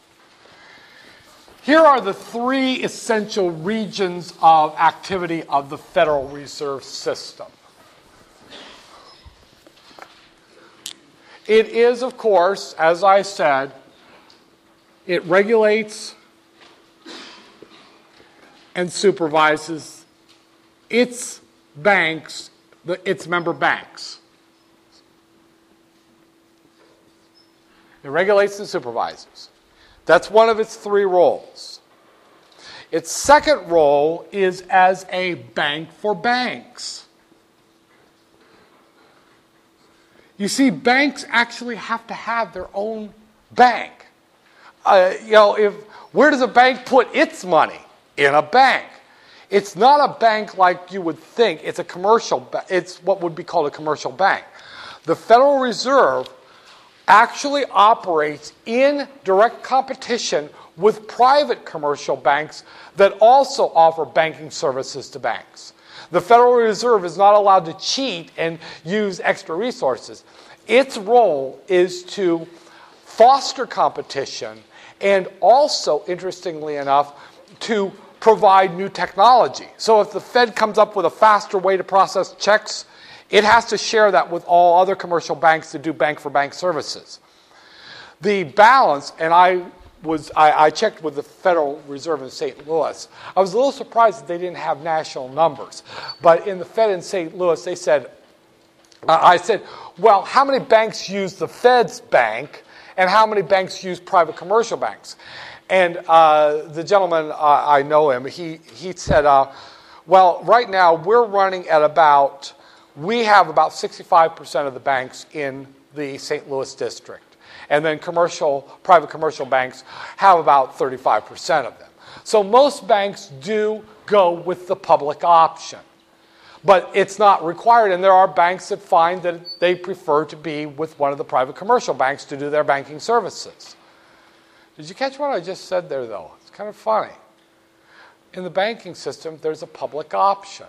Here are the three essential regions of activity of the Federal Reserve System. It is, of course, as I said, it regulates and supervises its banks the, its member banks. It regulates and supervises. That's one of its three roles. Its second role is as a bank for banks. You see, banks actually have to have their own bank. Uh, you know, if where does a bank put its money? In a bank. It's not a bank like you would think. It's a commercial bank. It's what would be called a commercial bank. The Federal Reserve actually operates in direct competition with private commercial banks that also offer banking services to banks. The Federal Reserve is not allowed to cheat and use extra resources. Its role is to foster competition and also, interestingly enough, to provide new technology. So if the Fed comes up with a faster way to process checks, it has to share that with all other commercial banks to do bank-for-bank services. The balance, and I was I, I checked with the Federal Reserve in Saint Louis. I was a little surprised that they didn't have national numbers. But in the Fed in Saint Louis, they said, uh, I said, well, how many banks use the Fed's bank and how many banks use private commercial banks? And uh, the gentleman, uh, I know him, he, he said, uh, well, right now we're running at about, we have about sixty-five percent of the banks in the Saint Louis district. And then commercial, private commercial banks have about thirty-five percent of them. So most banks do go with the public option. But it's not required, and there are banks that find that they prefer to be with one of the private commercial banks to do their banking services. Did you catch what I just said there, though? It's kind of funny. In the banking system, there's a public option.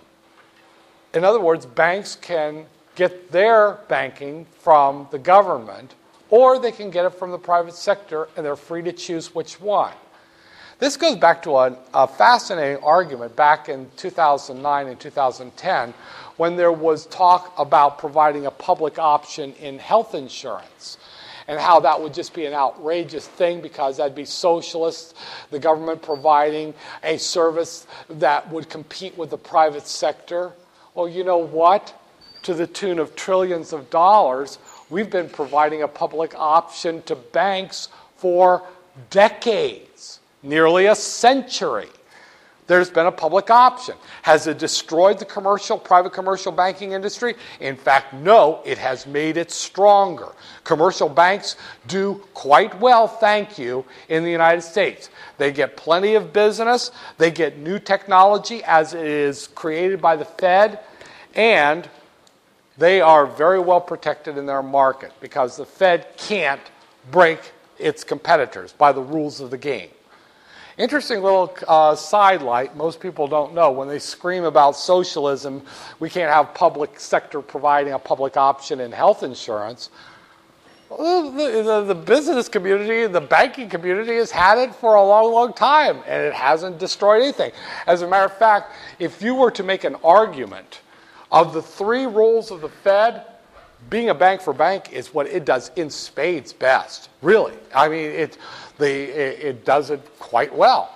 In other words, banks can get their banking from the government, or they can get it from the private sector, and they're free to choose which one. This goes back to a, a fascinating argument back in two thousand nine and two thousand ten when there was talk about providing a public option in health insurance and how that would just be an outrageous thing because that'd be socialist, the government providing a service that would compete with the private sector. Well, you know what? To the tune of trillions of dollars, we've been providing a public option to banks for decades, nearly a century. There's been a public option. Has it destroyed the commercial, private commercial banking industry? In fact, no, it has made it stronger. Commercial banks do quite well, thank you, in the United States. They get plenty of business. They get new technology as it is created by the Fed, and they are very well protected in their market because the Fed can't break its competitors by the rules of the game. Interesting little uh, sidelight, most people don't know. When they scream about socialism, we can't have public sector providing a public option in health insurance. Well, the, the, the business community, the banking community has had it for a long, long time, and it hasn't destroyed anything. As a matter of fact, if you were to make an argument of the three roles of the Fed, being a bank for bank is what it does in spades best. Really. I mean, it, the, it, it does it quite well.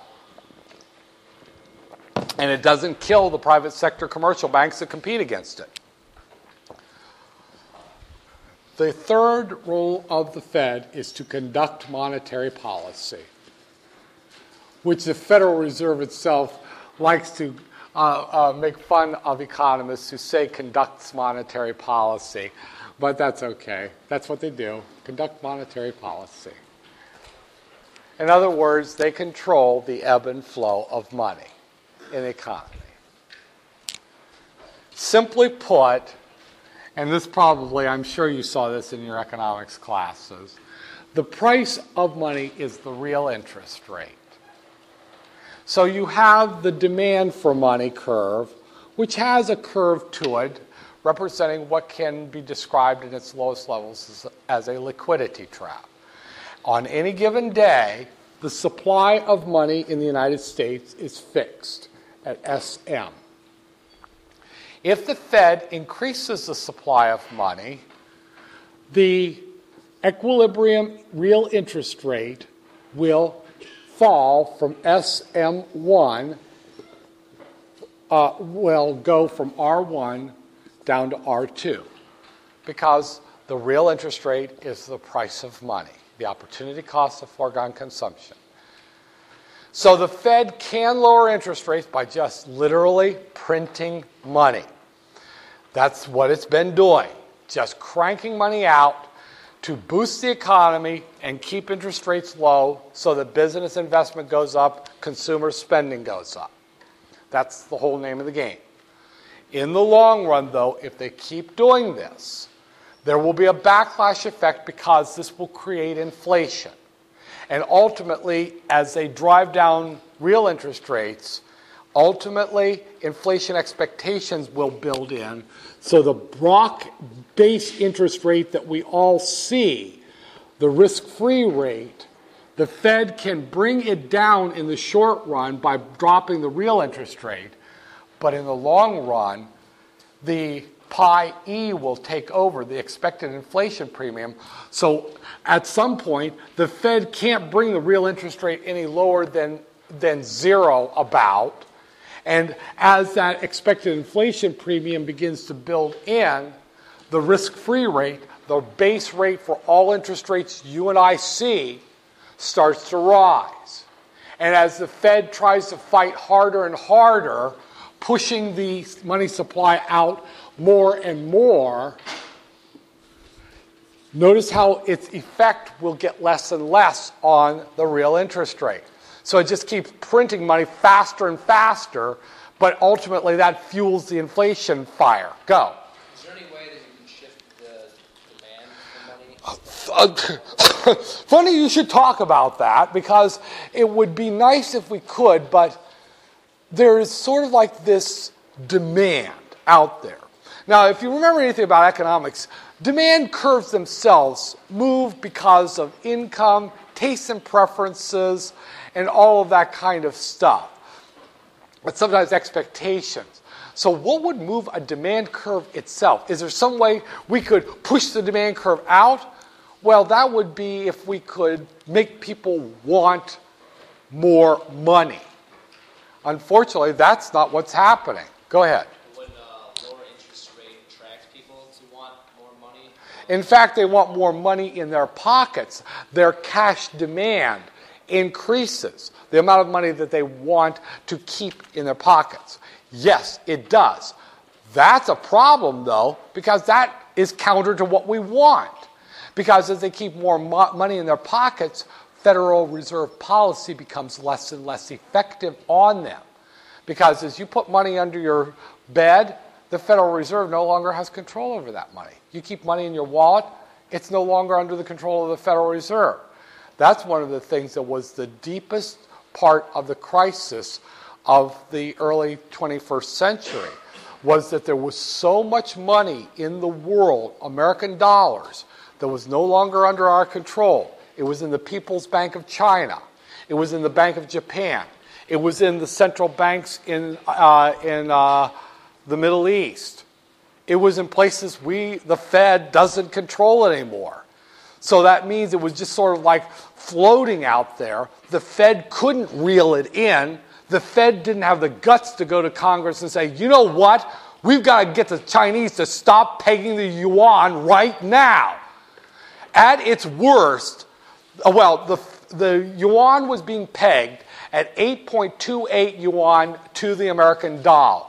And it doesn't kill the private sector commercial banks that compete against it. The third role of the Fed is to conduct monetary policy, which the Federal Reserve itself likes to Uh, uh, make fun of economists who say conducts monetary policy, but that's okay. That's what they do, conduct monetary policy. In other words, they control the ebb and flow of money in the economy. Simply put, and this probably, I'm sure you saw this in your economics classes, the price of money is the real interest rate. So you have the demand for money curve, which has a curve to it, representing what can be described in its lowest levels as, as a liquidity trap. On any given day, the supply of money in the United States is fixed at S M. If the Fed increases the supply of money, the equilibrium real interest rate will fall from S M one, uh, will go from R one down to R two, because the real interest rate is the price of money, the opportunity cost of foregone consumption. So the Fed can lower interest rates by just literally printing money. That's what it's been doing, just cranking money out to boost the economy and keep interest rates low so that business investment goes up, consumer spending goes up. That's the whole name of the game. In the long run, though, if they keep doing this, there will be a backlash effect because this will create inflation. And ultimately, as they drive down real interest rates, ultimately, inflation expectations will build in. So the Brock base interest rate that we all see, the risk-free rate, the Fed can bring it down in the short run by dropping the real interest rate. But in the long run, the pi E will take over, the expected inflation premium. So at some point, the Fed can't bring the real interest rate any lower than, than zero about. And as that expected inflation premium begins to build in, the risk-free rate, the base rate for all interest rates you and I see, starts to rise. And as the Fed tries to fight harder and harder, pushing the money supply out more and more, notice how its effect will get less and less on the real interest rate. So it just keeps printing money faster and faster, but ultimately that fuels the inflation fire. Go. Is there any way that you can shift the demand for money? Funny you should talk about that, because it would be nice if we could, but there is sort of like this demand out there. Now, if you remember anything about economics, demand curves themselves move because of income, tastes and preferences, and all of that kind of stuff. But sometimes expectations. So what would move a demand curve itself? Is there some way we could push the demand curve out? Well, that would be if we could make people want more money. Unfortunately, that's not what's happening. Go ahead. Would a lower interest rate attract people to want more money? In fact, they want more money in their pockets. Their cash demand increases, the amount of money that they want to keep in their pockets. Yes, it does. That's a problem, though, because that is counter to what we want. Because as they keep more mo- money in their pockets, Federal Reserve policy becomes less and less effective on them. Because as you put money under your bed, the Federal Reserve no longer has control over that money. You keep money in your wallet, it's no longer under the control of the Federal Reserve. That's one of the things that was the deepest part of the crisis of the early twenty-first century, was that there was so much money in the world, American dollars, that was no longer under our control. It was in the People's Bank of China. It was in the Bank of Japan. It was in the central banks in, uh, in uh, the Middle East. It was in places we, the Fed, doesn't control anymore. So that means it was just sort of like floating out there. The Fed couldn't reel it in. The Fed didn't have the guts to go to Congress and say, you know what? We've got to get the Chinese to stop pegging the yuan right now. At its worst, well, the, the yuan was being pegged at eight point two eight yuan to the American dollar.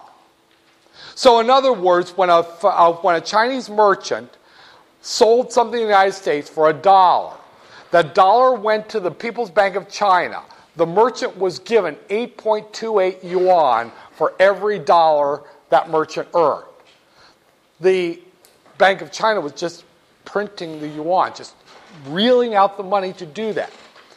So in other words, when a, uh, when a Chinese merchant sold something in the United States for a dollar, the dollar went to the People's Bank of China. The merchant was given eight point two eight yuan for every dollar that merchant earned. The Bank of China was just printing the yuan, just reeling out the money to do that.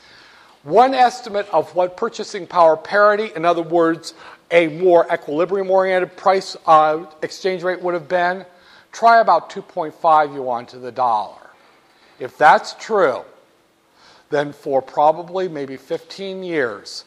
One estimate of what purchasing power parity, in other words, a more equilibrium-oriented price uh, exchange rate would have been, try about two point five yuan to the dollar. If that's true, then for probably maybe fifteen years,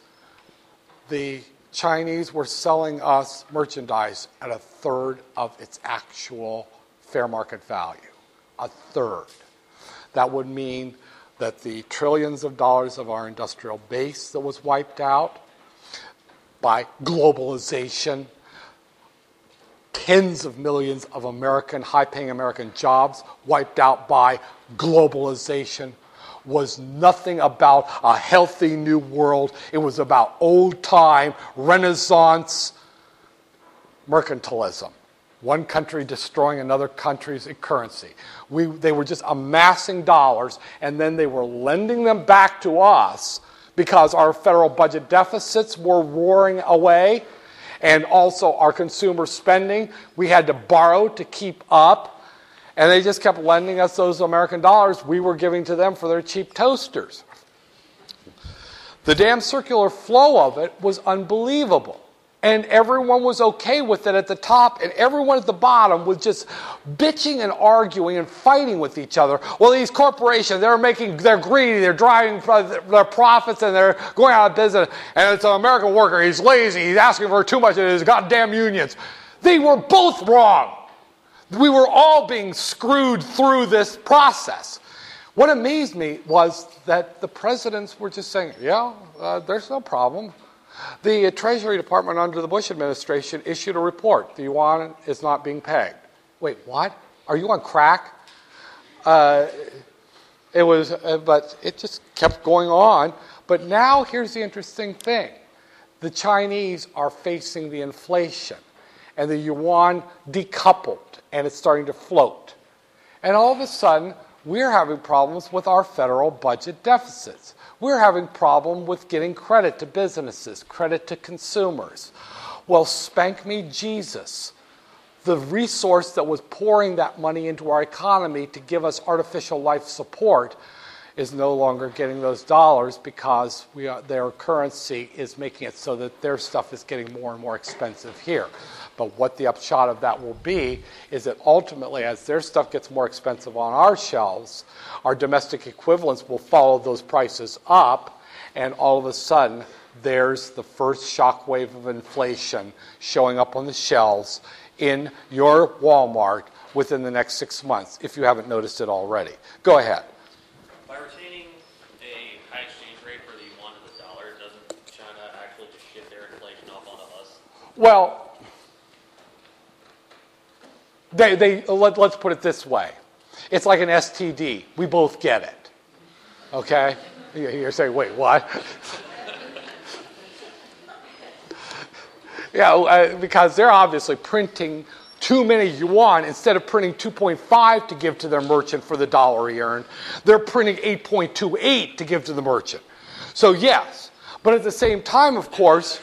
the Chinese were selling us merchandise at a third of its actual fair market value. A third. That would mean that the trillions of dollars of our industrial base that was wiped out by globalization, tens of millions of American, high-paying American jobs wiped out by globalization, was nothing about a healthy new world. It was about old-time Renaissance mercantilism. One country destroying another country's currency. We, they were just amassing dollars, and then they were lending them back to us because our federal budget deficits were roaring away, and also our consumer spending. We had to borrow to keep up, and they just kept lending us those American dollars we were giving to them for their cheap toasters. The damn circular flow of it was unbelievable. And everyone was okay with it at the top, and everyone at the bottom was just bitching and arguing and fighting with each other. Well, these corporations, they're making, they're greedy, they're driving their profits, and they're going out of business. And it's an American worker, he's lazy, he's asking for too much of his goddamn unions. They were both wrong. We were all being screwed through this process. What amazed me was that the presidents were just saying, yeah, uh, there's no problem. The Treasury Department under the Bush administration issued a report. The yuan is not being pegged. Wait, what? Are you on crack? Uh, it was, uh, but it just kept going on. But now here's the interesting thing. The Chinese are facing the inflation, and the yuan decoupled, and it's starting to float. And all of a sudden, we're having problems with our federal budget deficits. We're having problem with getting credit to businesses, credit to consumers. Well, spank me Jesus. The resource that was pouring that money into our economy to give us artificial life support is no longer getting those dollars because we are, their currency is making it so that their stuff is getting more and more expensive here. But what the upshot of that will be is that ultimately, as their stuff gets more expensive on our shelves, our domestic equivalents will follow those prices up, and all of a sudden, there's the first shock wave of inflation showing up on the shelves in your Walmart within the next six months, if you haven't noticed it already. Go ahead. By retaining a high exchange rate for the yuan to the dollar, doesn't China actually just shift their inflation off onto us? Well, They, they, let, let's put it this way. It's like an S T D. We both get it. Okay? You're saying, wait, what? yeah, uh, because they're obviously printing too many yuan. Instead of printing two point five to give to their merchant for the dollar he earned, they're printing eight point two eight to give to the merchant. So yes, but at the same time, of course,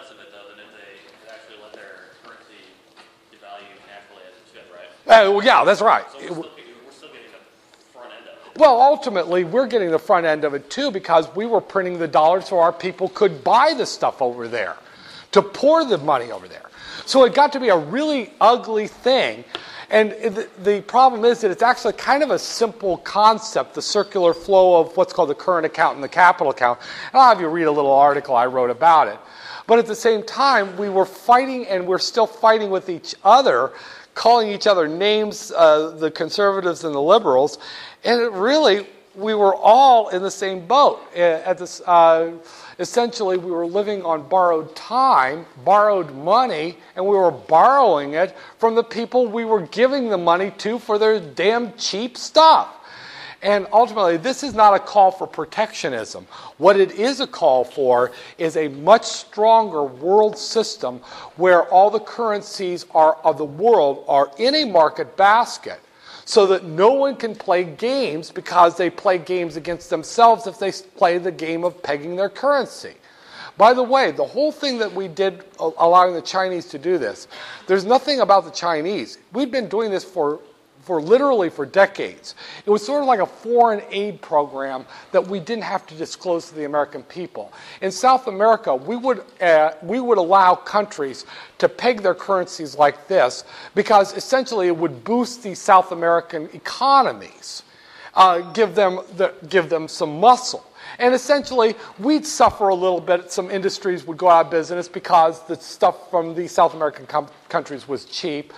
Uh, well, yeah, that's right. So we're still, we're still getting the front end of it. Well, ultimately, we're getting the front end of it, too, because we were printing the dollars so our people could buy the stuff over there, to pour the money over there. So it got to be a really ugly thing. And the, the problem is that it's actually kind of a simple concept, the circular flow of what's called the current account and the capital account. And I'll have you read a little article I wrote about it. But at the same time, we were fighting, and we're still fighting with each other, calling each other names, uh, the conservatives and the liberals, and it really, we were all in the same boat. At this, uh, essentially, we were living on borrowed time, borrowed money, and we were borrowing it from the people we were giving the money to for their damn cheap stuff. And ultimately, this is not a call for protectionism. What it is a call for is a much stronger world system where all the currencies are, of the world are in a market basket so that no one can play games because they play games against themselves if they play the game of pegging their currency. By the way, the whole thing that we did allowing the Chinese to do this, there's nothing about the Chinese. We've been doing this for for literally for decades. It was sort of like a foreign aid program that we didn't have to disclose to the American people. In South America, we would, uh, we would allow countries to peg their currencies like this because essentially it would boost the South American economies, uh, give them the, give them some muscle. And essentially, we'd suffer a little bit. Some industries would go out of business because the stuff from the South American com- countries was cheap.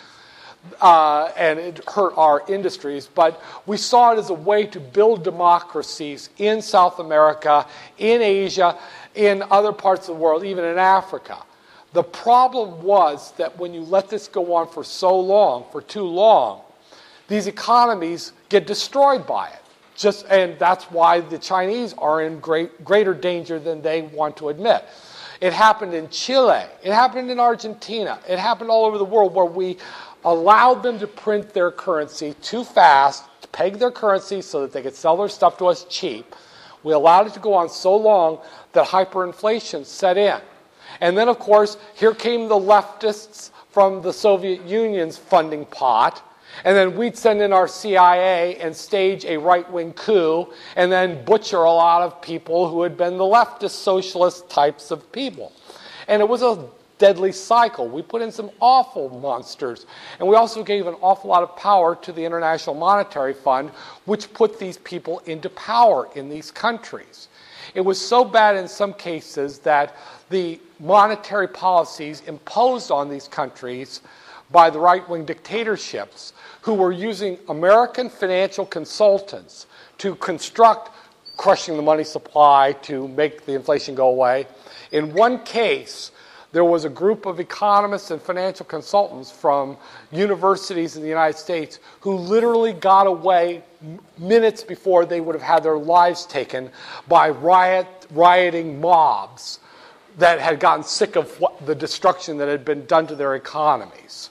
Uh, and it hurt our industries, but we saw it as a way to build democracies in South America, in Asia, in other parts of the world, even in Africa. The problem was that when you let this go on for so long, for too long, these economies get destroyed by it. Just, and that's why the Chinese are in great, greater danger than they want to admit. It happened in Chile. It happened in Argentina. It happened all over the world where we allowed them to print their currency too fast, to peg their currency so that they could sell their stuff to us cheap. We allowed it to go on so long that hyperinflation set in. And then, of course, here came the leftists from the Soviet Union's funding pot. And then we'd send in our C I A and stage a right-wing coup and then butcher a lot of people who had been the leftist socialist types of people. And it was a deadly cycle. We put in some awful monsters. And we also gave an awful lot of power to the International Monetary Fund, which put these people into power in these countries. It was so bad in some cases that the monetary policies imposed on these countries by the right-wing dictatorships who were using American financial consultants to construct crushing the money supply to make the inflation go away. In one case, there was a group of economists and financial consultants from universities in the United States who literally got away minutes before they would have had their lives taken by riot, rioting mobs that had gotten sick of what, the destruction that had been done to their economies.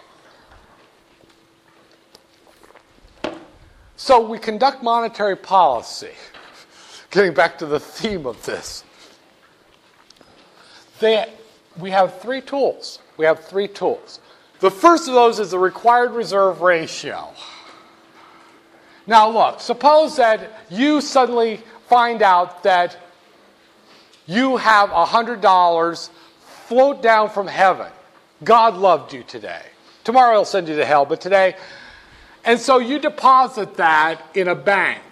So we conduct monetary policy. Getting back to the theme of this. They, we have three tools. We have three tools. The first of those is the required reserve ratio. Now look, suppose that you suddenly find out that you have one hundred dollars float down from heaven. God loved you today. Tomorrow he'll send you to hell, but today... And so you deposit that in a bank,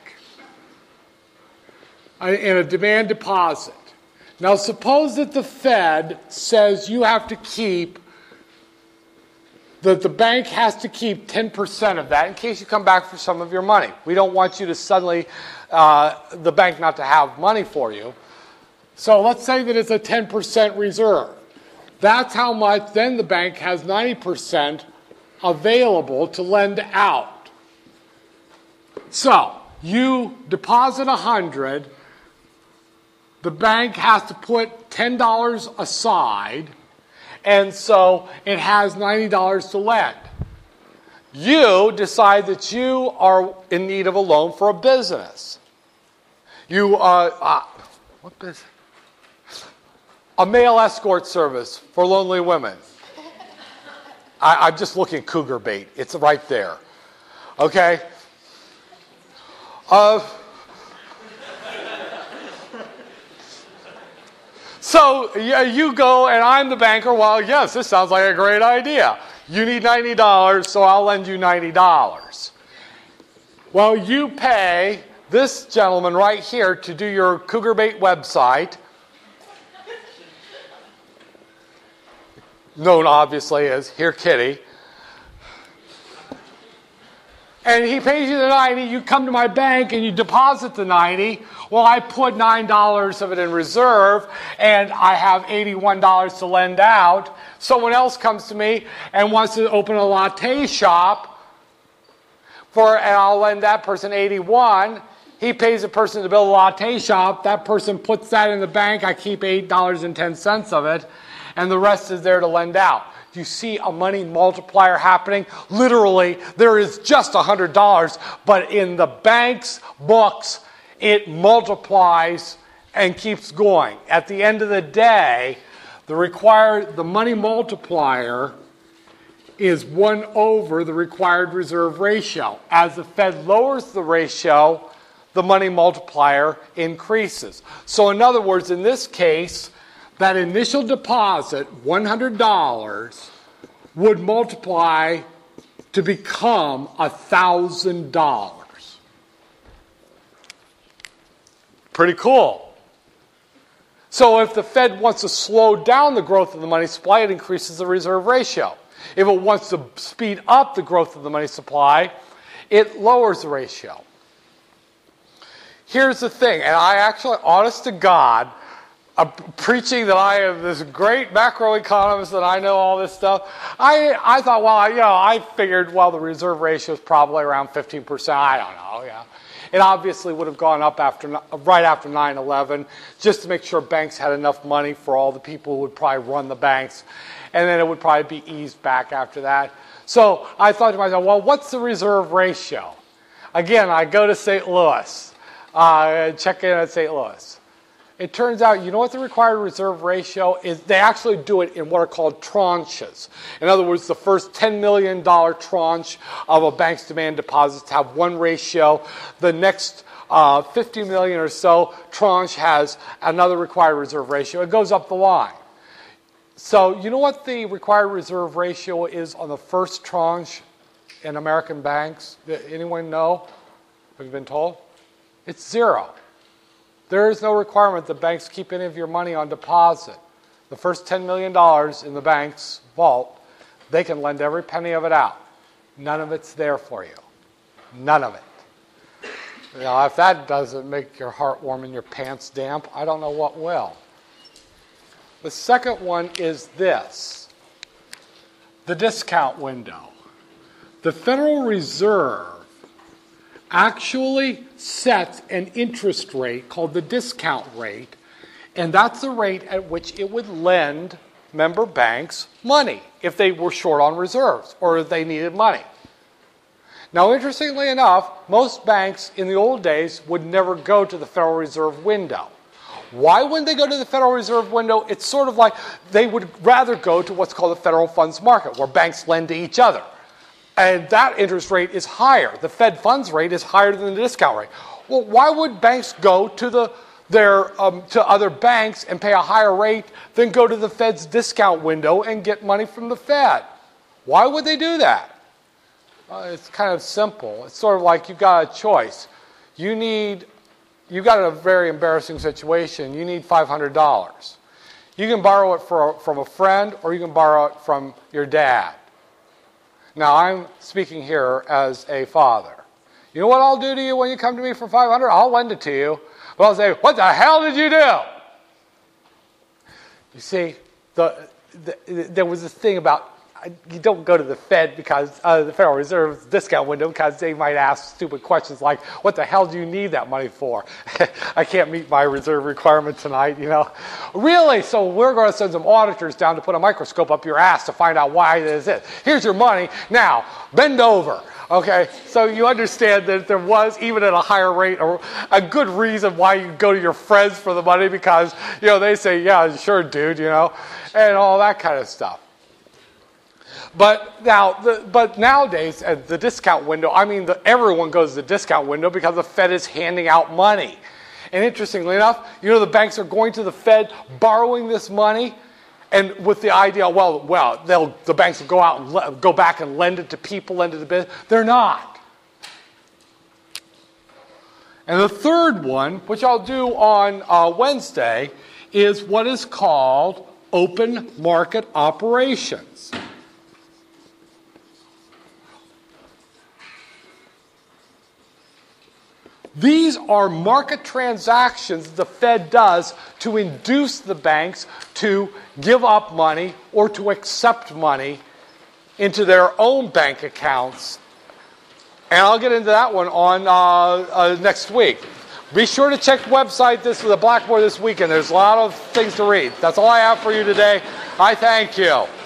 in a demand deposit. Now suppose that the Fed says you have to keep, that the bank has to keep ten percent of that in case you come back for some of your money. We don't want you to suddenly, uh, the bank not to have money for you. So let's say that it's a ten percent reserve. That's how much, then the bank has ninety percent available to lend out. So you deposit one hundred dollars, the bank has to put ten dollars aside, and so it has ninety dollars to lend. You decide that you are in need of a loan for a business. You uh, uh what business? A male escort service for lonely women. I, I'm just looking at cougar bait. It's right there. Okay? Uh, so yeah, you go and I'm the banker. Well, yes, this sounds like a great idea. You need ninety dollars, so I'll lend you ninety dollars. Well, you pay this gentleman right here to do your cougar bait website, known obviously as Here Kitty. And he pays you the ninety, you come to my bank and you deposit the ninety. Well, I put nine dollars of it in reserve and I have eighty-one dollars to lend out. Someone else comes to me and wants to open a latte shop for, and I'll lend that person eighty-one. He pays a person to build a latte shop. That person puts that in the bank. I keep eight dollars and ten cents of it. And the rest is there to lend out. Do you see a money multiplier happening? Literally, there is just one hundred dollars, but in the bank's books, it multiplies and keeps going. At the end of the day, the required, the money multiplier is one over the required reserve ratio. As the Fed lowers the ratio, the money multiplier increases. So in other words, in this case, that initial deposit, one hundred dollars, would multiply to become one thousand dollars. Pretty cool. So if the Fed wants to slow down the growth of the money supply, it increases the reserve ratio. If it wants to speed up the growth of the money supply, it lowers the ratio. Here's the thing, and I actually, honest to God, uh, preaching that I am this great macroeconomist and I know all this stuff, I I thought, well, I, you know, I figured, well, the reserve ratio is probably around fifteen percent. I don't know, yeah. It obviously would have gone up after right after nine eleven, just to make sure banks had enough money for all the people who would probably run the banks, and then it would probably be eased back after that. So I thought to myself, well, what's the reserve ratio? Again, I go to Saint Louis, uh, check in at Saint Louis. It turns out, you know what the required reserve ratio is? They actually do it in what are called tranches. In other words, the first ten million dollars tranche of a bank's demand deposits have one ratio. The next uh, fifty million dollars or so tranche has another required reserve ratio. It goes up the line. So you know what the required reserve ratio is on the first tranche in American banks? Anyone know? Have you been told? It's zero. There is no requirement that banks keep any of your money on deposit. The first ten million dollars in the bank's vault, they can lend every penny of it out. None of it's there for you. None of it. You know, if that doesn't make your heart warm and your pants damp, I don't know what will. The second one is this, the discount window. The Federal Reserve actually sets an interest rate called the discount rate, and that's the rate at which it would lend member banks money if they were short on reserves or if they needed money. Now, interestingly enough, most banks in the old days would never go to the Federal Reserve window. Why wouldn't they go to the Federal Reserve window? It's sort of like they would rather go to what's called the federal funds market, where banks lend to each other. And that interest rate is higher. The Fed funds rate is higher than the discount rate. Well, why would banks go to the their um, to other banks and pay a higher rate than go to the Fed's discount window and get money from the Fed? Why would they do that? Uh, it's kind of simple. It's sort of like you've got a choice. You need, you've got a very embarrassing situation. You need five hundred dollars. You can borrow it for, from a friend, or you can borrow it from your dad. Now, I'm speaking here as a father. You know what I'll do to you when you come to me for five hundred dollars? I'll lend it to you. But I'll say, what the hell did you do? You see, the, the, there was this thing about you don't go to the Fed because uh, the Federal Reserve's discount window because they might ask stupid questions like, what the hell do you need that money for? I can't meet my reserve requirement tonight, you know. Really? So we're going to send some auditors down to put a microscope up your ass to find out why this is. Here's your money. Now, bend over. Okay, so you understand that there was, even at a higher rate, a, a good reason why you go to your friends for the money because, you know, they say, yeah, sure, dude, you know, and all that kind of stuff. But now, the, but nowadays, at the discount window, I mean, the, everyone goes to the discount window because the Fed is handing out money. And interestingly enough, you know, the banks are going to the Fed, borrowing this money, and with the idea, well, well, they'll, the banks will go out and le- go back and lend it to people, lend it to business. They're not. And the third one, which I'll do on uh, Wednesday, is what is called open market operations. These are market transactions the Fed does to induce the banks to give up money or to accept money into their own bank accounts. And I'll get into that one on uh, uh, next week. Be sure to check the website this the Blackboard this weekend. There's a lot of things to read. That's all I have for you today. I thank you.